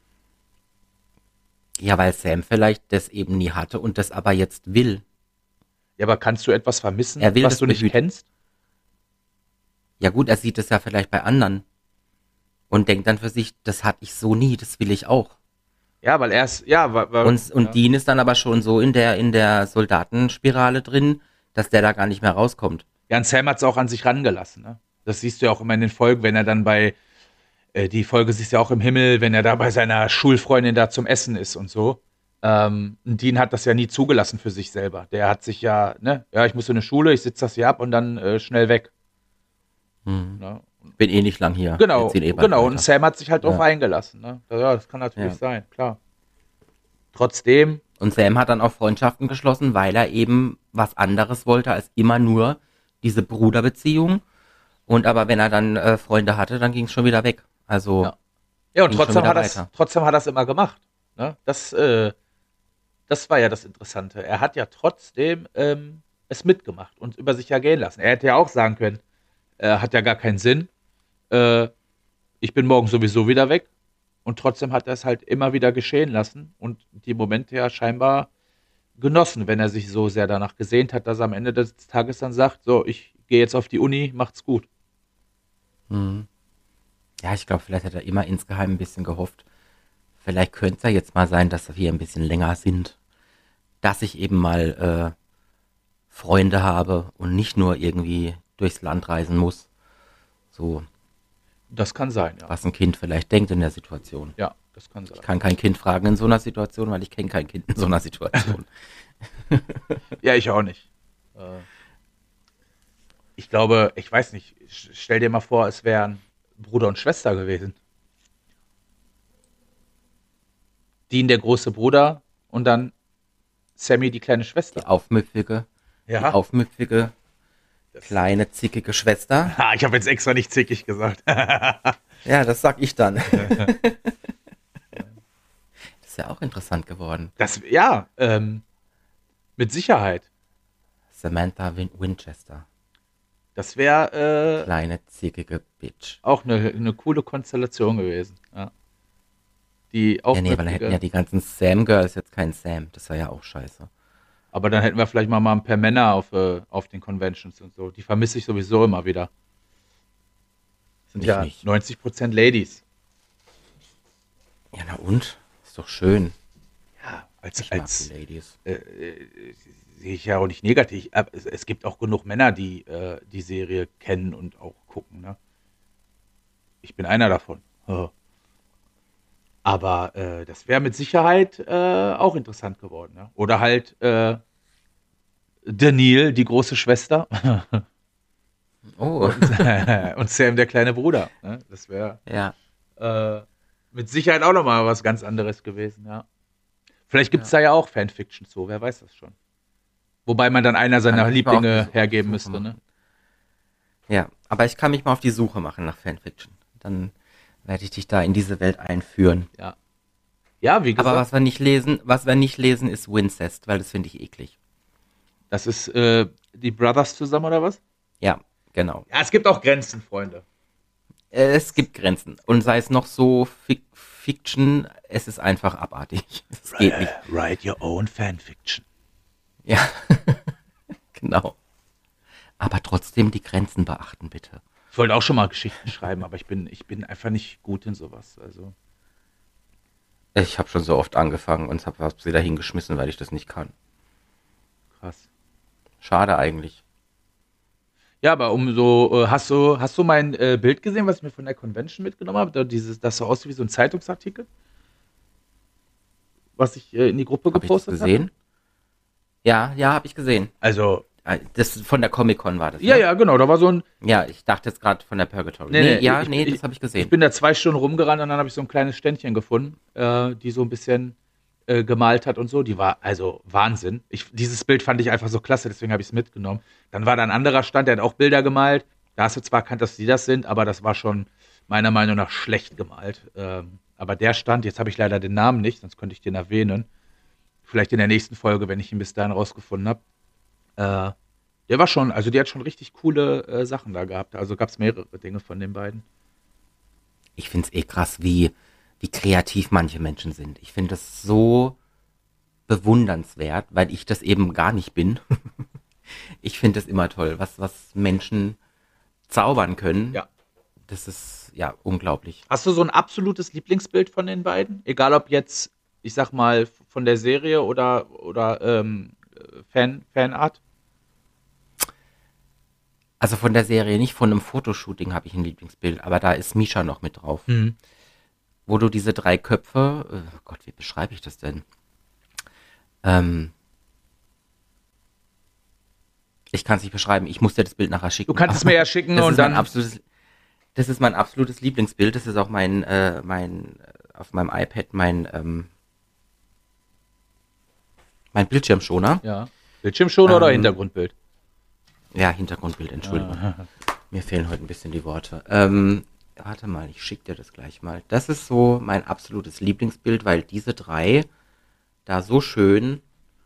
Speaker 1: Ja, weil Sam vielleicht das eben nie hatte und das aber jetzt will.
Speaker 2: Ja, aber kannst du etwas vermissen,
Speaker 1: Er will
Speaker 2: was
Speaker 1: das
Speaker 2: du nicht
Speaker 1: behüten.
Speaker 2: kennst?
Speaker 1: Ja gut, er sieht es ja vielleicht bei anderen und denkt dann für sich, das hatte ich so nie, das will ich auch.
Speaker 2: Ja, weil er ist, ja,
Speaker 1: Und
Speaker 2: ja.
Speaker 1: Dean ist dann aber schon so in der Soldatenspirale drin, dass der da gar nicht mehr rauskommt.
Speaker 2: Ja, und Sam hat es auch an sich rangelassen, ne? Das siehst du ja auch immer in den Folgen, wenn er dann die Folge siehst du ja auch im Himmel, wenn er da bei seiner Schulfreundin da zum Essen ist und so. Dean hat das ja nie zugelassen für sich selber. Der hat sich ja, ne, ja, ich muss in eine Schule, ich sitze das hier ab und dann schnell weg.
Speaker 1: Hm.
Speaker 2: Ne?
Speaker 1: Bin eh nicht lang hier. Wir
Speaker 2: Genau,
Speaker 1: ziehen eh bald
Speaker 2: genau. Und
Speaker 1: weiter.
Speaker 2: Sam hat sich halt drauf
Speaker 1: Ja,
Speaker 2: eingelassen. Ne? Ja, das kann natürlich
Speaker 1: ja.
Speaker 2: sein, klar. Trotzdem,
Speaker 1: Und Sam hat dann auch Freundschaften geschlossen, weil er eben was anderes wollte als immer nur diese Bruderbeziehung. Und aber wenn er dann Freunde hatte, dann ging es schon wieder weg. Also
Speaker 2: Ja. Ja, und
Speaker 1: ging schon wieder weiter.
Speaker 2: trotzdem hat er es immer gemacht. Ne? Das war ja das Interessante. Er hat ja trotzdem es mitgemacht und über sich ergehen lassen. Er hätte ja auch sagen können, hat ja gar keinen Sinn. Äh, Ich bin morgen sowieso wieder weg. Und trotzdem hat er es halt immer wieder geschehen lassen und die Momente ja scheinbar genossen, wenn er sich so sehr danach gesehnt hat, dass er am Ende des Tages dann sagt, so, ich gehe jetzt auf die Uni, macht's gut.
Speaker 1: Mhm. Ja, ich glaube, vielleicht hat er immer insgeheim ein bisschen gehofft. Vielleicht könnte es ja jetzt mal sein, dass wir ein bisschen länger sind. Dass ich eben mal Freunde habe und nicht nur irgendwie durchs Land reisen muss. So,
Speaker 2: Das kann sein, ja.
Speaker 1: was ein Kind vielleicht denkt in der Situation.
Speaker 2: Ja, das kann sein.
Speaker 1: Ich kann kein Kind fragen in so einer Situation, weil ich kenne kein Kind in so einer Situation.
Speaker 2: Ja, ich auch nicht. Äh, Ich glaube, ich weiß nicht, stell dir mal vor, es wären Bruder und Schwester gewesen. Dean der große Bruder und dann Sammy die kleine
Speaker 1: Die
Speaker 2: Schwester.
Speaker 1: aufmüpfige, die
Speaker 2: Ja,
Speaker 1: aufmüpfige,
Speaker 2: das,
Speaker 1: kleine, zickige Schwester.
Speaker 2: ich habe jetzt extra nicht zickig gesagt.
Speaker 1: Ja, das sag ich dann. Das ist ja auch interessant geworden.
Speaker 2: Ja, mit Sicherheit.
Speaker 1: Samantha Winchester.
Speaker 2: Das wäre
Speaker 1: Kleine, zickige Bitch.
Speaker 2: auch eine coole Konstellation gewesen. Ja. Die
Speaker 1: Ja, nee, weil dann hätten ja
Speaker 2: aufmüpfige.
Speaker 1: die ganzen Sam-Girls jetzt keinen Sam. Das war ja auch scheiße.
Speaker 2: Aber dann hätten wir vielleicht mal ein paar Männer auf den Conventions und so. Die vermisse ich sowieso immer wieder. Sind
Speaker 1: Ich
Speaker 2: ja
Speaker 1: nicht.
Speaker 2: 90% Ladies.
Speaker 1: Ja, na und? Ist doch schön.
Speaker 2: Ja,
Speaker 1: Ich mag die Ladies.
Speaker 2: sehe ich ja auch nicht negativ. Aber es gibt auch genug Männer, die die Serie kennen und auch gucken. Ne? Ich bin einer davon. Ja. Aber das wäre mit Sicherheit auch interessant geworden. Ne? Oder halt Daniil, die große Schwester,
Speaker 1: Oh,
Speaker 2: und Sam, der kleine Bruder. Ne? Das wäre
Speaker 1: ja,
Speaker 2: äh, mit Sicherheit auch nochmal was ganz anderes gewesen. Ja. Vielleicht gibt es
Speaker 1: ja.
Speaker 2: da ja auch Fanfiction zu, wer weiß das schon. Wobei man dann einer
Speaker 1: Kann
Speaker 2: seiner
Speaker 1: ich mich mal
Speaker 2: Lieblinge
Speaker 1: auf die
Speaker 2: hergeben
Speaker 1: Suche
Speaker 2: müsste, ne?
Speaker 1: machen. Ja, aber ich kann mich mal auf die Suche machen nach Fanfiction. Dann werde ich dich da in diese Welt einführen.
Speaker 2: Ja. Ja, wie
Speaker 1: Aber
Speaker 2: gesagt,
Speaker 1: was wir nicht lesen, ist Wincest, weil das finde ich eklig.
Speaker 2: das ist die Brothers zusammen oder was?
Speaker 1: Ja, genau.
Speaker 2: Ja, es gibt auch Grenzen, Freunde.
Speaker 1: Es gibt Grenzen. Und sei es noch so Fiction, es ist einfach abartig. Es geht nicht.
Speaker 2: Write your own Fanfiction.
Speaker 1: Ja, genau. Aber trotzdem die Grenzen beachten, bitte.
Speaker 2: Ich wollte auch schon mal Geschichten schreiben, aber ich bin einfach nicht gut in sowas. Also,
Speaker 1: Ich habe schon so oft angefangen und hab sie dahin geschmissen, weil ich das nicht kann.
Speaker 2: krass.
Speaker 1: Schade eigentlich.
Speaker 2: Ja, aber hast du mein Bild gesehen, was ich mir von der Convention mitgenommen habe? Das so aussieht wie so ein Zeitungsartikel, was ich in die Gruppe
Speaker 1: Habe ich das
Speaker 2: gepostet hatte?
Speaker 1: gesehen? Ja, ja, habe ich gesehen.
Speaker 2: Also,
Speaker 1: Das von der Comic-Con war das,
Speaker 2: ja,
Speaker 1: ne?
Speaker 2: ja, genau, da war so ein,
Speaker 1: Ja, ich dachte jetzt gerade von der Purgatory.
Speaker 2: nee,
Speaker 1: Nee,
Speaker 2: nee,
Speaker 1: ja, nee, das habe ich
Speaker 2: ich
Speaker 1: gesehen.
Speaker 2: bin da 2 Stunden rumgerannt und dann habe ich so ein kleines Ständchen gefunden, die so ein bisschen gemalt hat und so. Die war also Wahnsinn. Dieses Bild fand ich einfach so klasse, deswegen habe ich es mitgenommen. Dann war da ein anderer Stand, der hat auch Bilder gemalt. Da hast du zwar erkannt, dass die das sind, aber das war schon meiner Meinung nach schlecht gemalt. Aber der Stand, jetzt habe ich leider den Namen nicht, sonst könnte ich den erwähnen. Vielleicht in der nächsten Folge, wenn ich ihn bis dahin rausgefunden habe. Äh, Der war schon, also die hat schon richtig coole Sachen da gehabt. Also gab es mehrere Dinge von den beiden.
Speaker 1: Ich finde es eh krass, wie kreativ manche Menschen sind. Ich finde das so bewundernswert, weil ich das eben gar nicht bin. Ich finde es immer toll, was Menschen zaubern können.
Speaker 2: Ja.
Speaker 1: Das ist ja unglaublich.
Speaker 2: Hast du so ein absolutes Lieblingsbild von den beiden? Egal ob jetzt, ich sag mal, von der Serie oder Fanart?
Speaker 1: Also von der Serie nicht, von einem Fotoshooting habe ich ein Lieblingsbild, aber da ist Misha noch mit drauf.
Speaker 2: Mhm.
Speaker 1: Wo du diese 3 Köpfe, oh Gott, wie beschreibe ich das denn? Ähm, Ich kann es nicht beschreiben, ich muss dir das Bild nachher
Speaker 2: Du
Speaker 1: schicken.
Speaker 2: kannst es mir ja schicken
Speaker 1: Das
Speaker 2: und
Speaker 1: ist mein
Speaker 2: dann.
Speaker 1: absolutes, das ist mein absolutes Lieblingsbild. Das ist auch auf meinem iPad mein Bildschirmschoner.
Speaker 2: Ja. Bildschirmschoner oder
Speaker 1: Ähm,
Speaker 2: Hintergrundbild?
Speaker 1: Ja, Hintergrundbild, Entschuldigung. Mir fehlen heute ein bisschen die Worte. Warte mal, ich schicke dir das gleich mal. Das ist so mein absolutes Lieblingsbild, weil diese drei da so schön,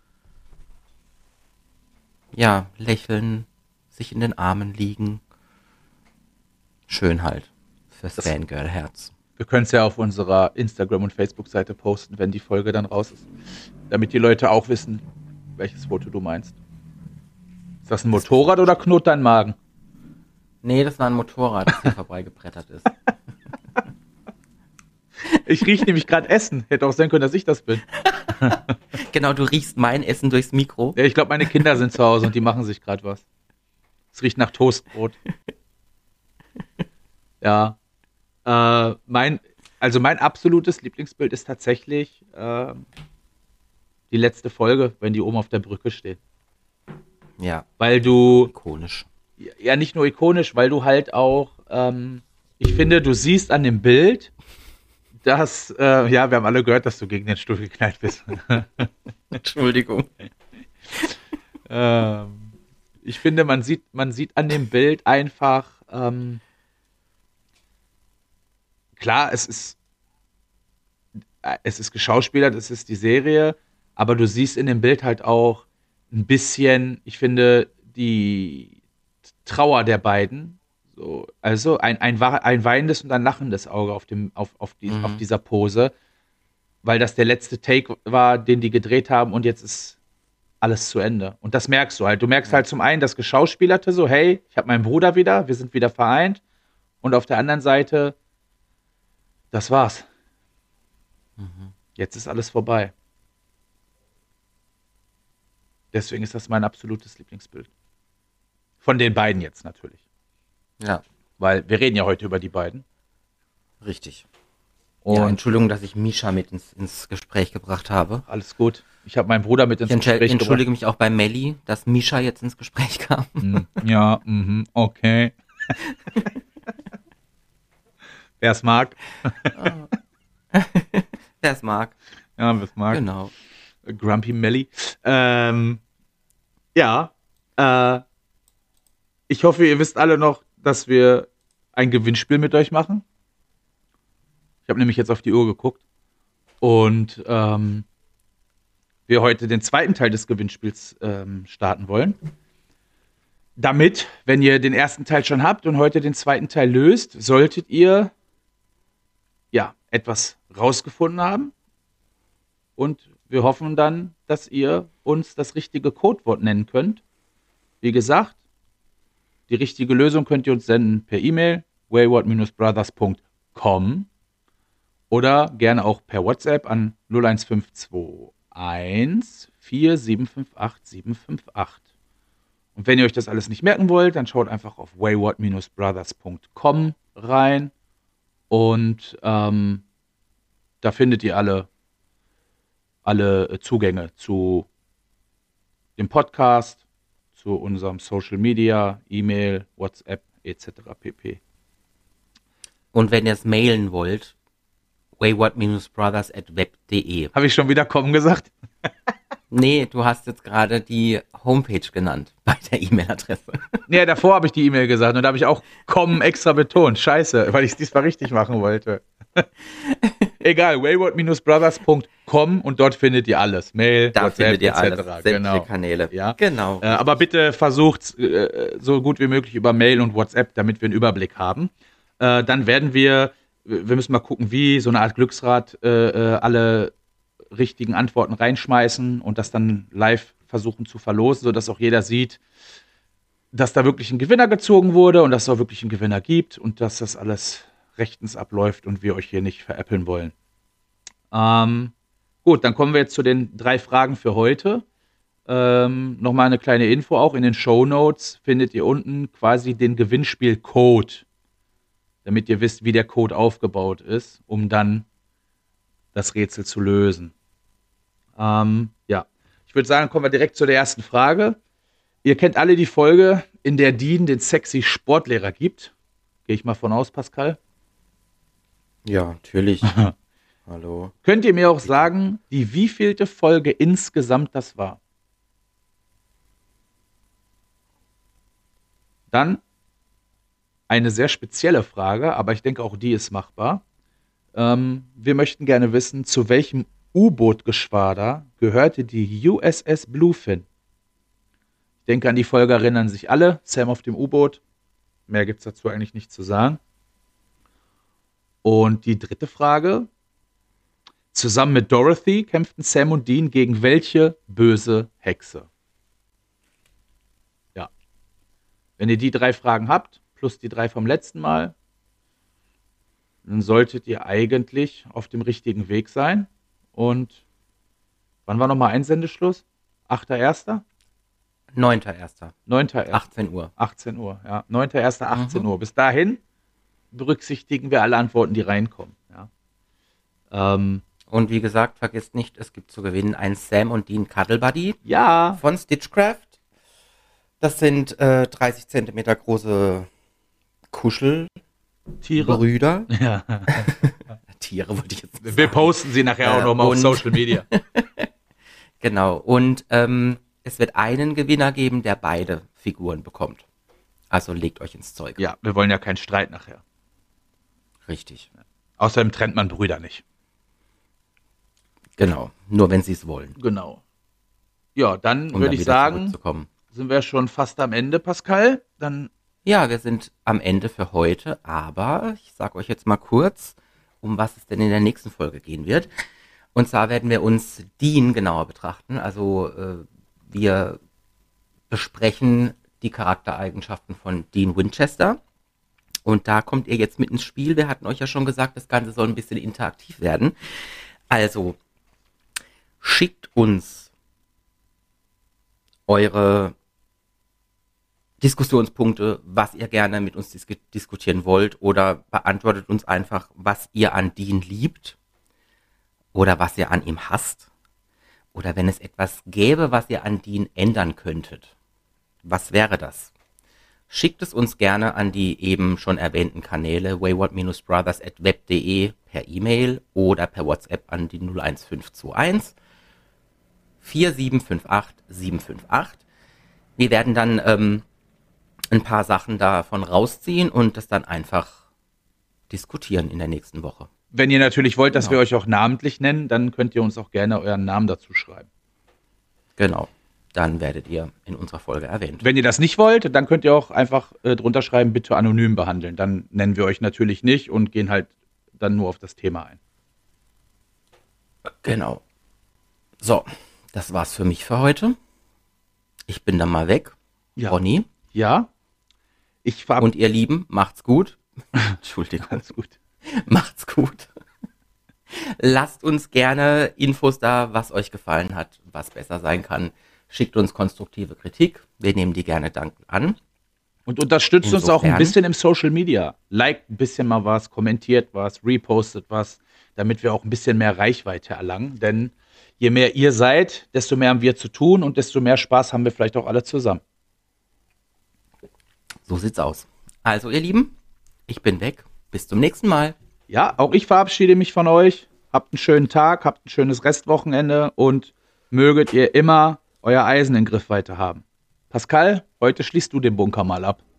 Speaker 1: ja, lächeln, sich in den Armen liegen. Schön halt. Fürs
Speaker 2: Das,
Speaker 1: Fangirl-Herz.
Speaker 2: wir können es ja auf unserer Instagram- und Facebook-Seite posten, wenn die Folge dann raus ist. Damit die Leute auch wissen, welches Foto du meinst. Ist das ein Motorrad oder knurrt dein Magen?
Speaker 1: Nee, das war ein Motorrad, das hier vorbeigebrettert ist.
Speaker 2: Ich rieche nämlich gerade Essen. Hätte auch sein können, dass ich das bin.
Speaker 1: Genau, du riechst mein Essen durchs Mikro.
Speaker 2: Ja, ich glaube, meine Kinder sind zu Hause und die machen sich gerade was. Es riecht nach Toastbrot. Ja. Mein absolutes Lieblingsbild ist tatsächlich die letzte Folge, wenn die oben auf der Brücke steht.
Speaker 1: Ja,
Speaker 2: Weil du,
Speaker 1: ikonisch.
Speaker 2: ja nicht nur ikonisch, weil du halt auch, ich finde, du siehst an dem Bild, dass, ja, wir haben alle gehört, dass du gegen den Stuhl geknallt bist.
Speaker 1: Entschuldigung.
Speaker 2: Ich finde, man sieht an dem Bild einfach, klar, es ist geschauspielert, es ist die Serie, aber du siehst in dem Bild halt auch ein bisschen, ich finde, die Trauer der beiden. So, also ein weinendes und ein lachendes Auge auf
Speaker 1: Mhm.
Speaker 2: dieser Pose, weil das der letzte Take war, den die gedreht haben und jetzt ist alles zu Ende. Und das merkst du halt. Du merkst
Speaker 1: Ja.
Speaker 2: halt zum einen das Geschauspielerte so, hey, ich habe meinen Bruder wieder, wir sind wieder vereint. Und auf der anderen Seite, das war's.
Speaker 1: Mhm.
Speaker 2: Jetzt ist alles vorbei. Deswegen ist das mein absolutes Lieblingsbild. Von den beiden jetzt natürlich.
Speaker 1: Ja,
Speaker 2: Weil wir reden ja heute über die beiden.
Speaker 1: richtig. Ja,
Speaker 2: Und
Speaker 1: Entschuldigung, dass ich Misha mit ins Gespräch gebracht habe.
Speaker 2: alles gut. Ich habe meinen Bruder mit
Speaker 1: Ich
Speaker 2: ins Gespräch
Speaker 1: entschuldige mich auch bei Melli, dass Misha jetzt ins Gespräch kam.
Speaker 2: gebracht. Ja, okay. Wer es mag.
Speaker 1: Wer es mag.
Speaker 2: Ja, wer es mag.
Speaker 1: Genau.
Speaker 2: Grumpy Melly. Ja. Ich hoffe, ihr wisst alle noch, dass wir ein Gewinnspiel mit euch machen. Ich habe nämlich jetzt auf die Uhr geguckt. Und wir heute den zweiten Teil des Gewinnspiels starten wollen. Damit, wenn ihr den ersten Teil schon habt und heute den zweiten Teil löst, solltet ihr ja etwas rausgefunden haben. Und wir hoffen dann, dass ihr uns das richtige Codewort nennen könnt. Wie gesagt, die richtige Lösung könnt ihr uns senden per E-Mail wayward-brothers.com oder gerne auch per WhatsApp an 01521 4758 758. Und wenn ihr euch das alles nicht merken wollt, dann schaut einfach auf wayward-brothers.com rein und da findet ihr alle Zugänge zu dem Podcast, zu unserem Social Media, E-Mail, WhatsApp etc. pp.
Speaker 1: Und wenn ihr es mailen wollt, wayward-brothers@web.de.
Speaker 2: Habe ich schon wieder kommen gesagt?
Speaker 1: Nee, du hast jetzt gerade die Homepage genannt bei der E-Mail-Adresse.
Speaker 2: Nee, davor habe ich die E-Mail gesagt und da habe ich auch kommen extra betont. Scheiße, weil ich es diesmal richtig machen wollte. Egal, wayward-brothers.com und dort findet ihr alles. Mail,
Speaker 1: Da
Speaker 2: WhatsApp
Speaker 1: findet ihr
Speaker 2: etc.
Speaker 1: alles, sämtliche
Speaker 2: Genau.
Speaker 1: Kanäle.
Speaker 2: Ja.
Speaker 1: Genau.
Speaker 2: Aber bitte versucht so gut wie möglich über Mail und WhatsApp, damit wir einen Überblick haben. Dann werden wir müssen mal gucken, wie so eine Art Glücksrad alle richtigen Antworten reinschmeißen und das dann live versuchen zu verlosen, sodass auch jeder sieht, dass da wirklich ein Gewinner gezogen wurde und dass es auch wirklich einen Gewinner gibt und dass das alles rechtens abläuft und wir euch hier nicht veräppeln wollen. Gut, dann kommen wir jetzt zu den 3 Fragen für heute. Nochmal eine kleine Info auch. In den Shownotes findet ihr unten quasi den Gewinnspiel-Code, damit ihr wisst, wie der Code aufgebaut ist, um dann das Rätsel zu lösen. Ja, ich würde sagen, kommen wir direkt zu der ersten Frage. Ihr kennt alle die Folge, in der Dean den sexy Sportlehrer gibt. Gehe ich mal von aus, Pascal.
Speaker 1: Ja, natürlich. Hallo.
Speaker 2: Könnt ihr mir auch sagen, die wievielte Folge insgesamt das war? Dann eine sehr spezielle Frage, aber ich denke, auch die ist machbar. Wir möchten gerne wissen, zu welchem U-Boot-Geschwader gehörte die USS Bluefin? Ich denke, an die Folge erinnern sich alle. Sam auf dem U-Boot. Mehr gibt es dazu eigentlich nicht zu sagen. Und die dritte Frage. Zusammen mit Dorothy kämpften Sam und Dean gegen welche böse Hexe? Ja. Wenn ihr die 3 Fragen habt, plus die 3 vom letzten Mal, dann solltet ihr eigentlich auf dem richtigen Weg sein. Und wann war nochmal Einsendeschluss? 8.1.?
Speaker 1: 9.1.
Speaker 2: 9.1.
Speaker 1: 18 Uhr.
Speaker 2: 18 Uhr, ja. 9.1. 18 Uhr. Bis dahin berücksichtigen wir alle Antworten, die reinkommen. Ja.
Speaker 1: Und wie gesagt, vergesst nicht, es gibt zu gewinnen ein Sam und Dean Cuddle Buddy
Speaker 2: Ja.
Speaker 1: von Stitchcraft. Das sind 30 Zentimeter große Kuschelbrüder.
Speaker 2: Tiere. Ja.
Speaker 1: Tiere wollte ich jetzt sagen.
Speaker 2: Wir posten sie nachher auch nochmal auf Social Media.
Speaker 1: Genau. Und es wird einen Gewinner geben, der beide Figuren bekommt. Also legt euch ins Zeug.
Speaker 2: Ja, wir wollen ja keinen Streit nachher.
Speaker 1: Richtig.
Speaker 2: Außerdem trennt man Brüder nicht.
Speaker 1: Genau. Nur wenn sie es wollen.
Speaker 2: Genau. Ja, dann
Speaker 1: Um
Speaker 2: würde
Speaker 1: dann
Speaker 2: ich
Speaker 1: wieder
Speaker 2: sagen,
Speaker 1: zurückzukommen.
Speaker 2: sind wir schon fast am Ende, Pascal. Dann
Speaker 1: Ja, wir sind am Ende für heute, aber ich sage euch jetzt mal kurz, um was es denn in der nächsten Folge gehen wird. Und zwar werden wir uns Dean genauer betrachten. Also wir besprechen die Charaktereigenschaften von Dean Winchester. Und da kommt ihr jetzt mit ins Spiel. Wir hatten euch ja schon gesagt, das Ganze soll ein bisschen interaktiv werden. Also schickt uns eure Diskussionspunkte, was ihr gerne mit uns diskutieren wollt, oder beantwortet uns einfach, was ihr an Dean liebt oder was ihr an ihm hasst, oder wenn es etwas gäbe, was ihr an Dean ändern könntet. Was wäre das? Schickt es uns gerne an die eben schon erwähnten Kanäle wayward-brothers@web.de per E-Mail oder per WhatsApp an die 01521 4758 758. Wir werden dann ein paar Sachen davon rausziehen und das dann einfach diskutieren in der nächsten Woche.
Speaker 2: wenn ihr natürlich wollt, dass
Speaker 1: Genau.
Speaker 2: wir euch auch namentlich nennen, dann könnt ihr uns auch gerne euren Namen dazu schreiben.
Speaker 1: Genau, dann werdet ihr in unserer Folge erwähnt.
Speaker 2: Wenn ihr das nicht wollt, dann könnt ihr auch einfach drunter schreiben, bitte anonym behandeln. Dann nennen wir euch natürlich nicht und gehen halt dann nur auf das Thema ein.
Speaker 1: Genau. So, das war's für mich für heute. Ich bin dann mal weg.
Speaker 2: Ja.
Speaker 1: Ronny.
Speaker 2: Ja, ich
Speaker 1: Und ihr Lieben, macht's gut. Entschuldigung.
Speaker 2: Alles gut.
Speaker 1: Macht's gut. Lasst uns gerne Infos da, was euch gefallen hat, was besser sein kann. Schickt uns konstruktive Kritik. Wir nehmen die gerne dankend an.
Speaker 2: Und unterstützt uns auch ein
Speaker 1: Insofern-
Speaker 2: bisschen im Social Media. Liked ein bisschen mal was, kommentiert was, repostet was, damit wir auch ein bisschen mehr Reichweite erlangen. Denn je mehr ihr seid, desto mehr haben wir zu tun und desto mehr Spaß haben wir vielleicht auch alle zusammen.
Speaker 1: So sieht's aus. Also, ihr Lieben, ich bin weg. Bis zum nächsten Mal.
Speaker 2: Ja, auch ich verabschiede mich von euch. Habt einen schönen Tag, habt ein schönes Restwochenende und möget ihr immer euer Eisen in Griffweite haben. Pascal, heute schließt du den Bunker mal ab.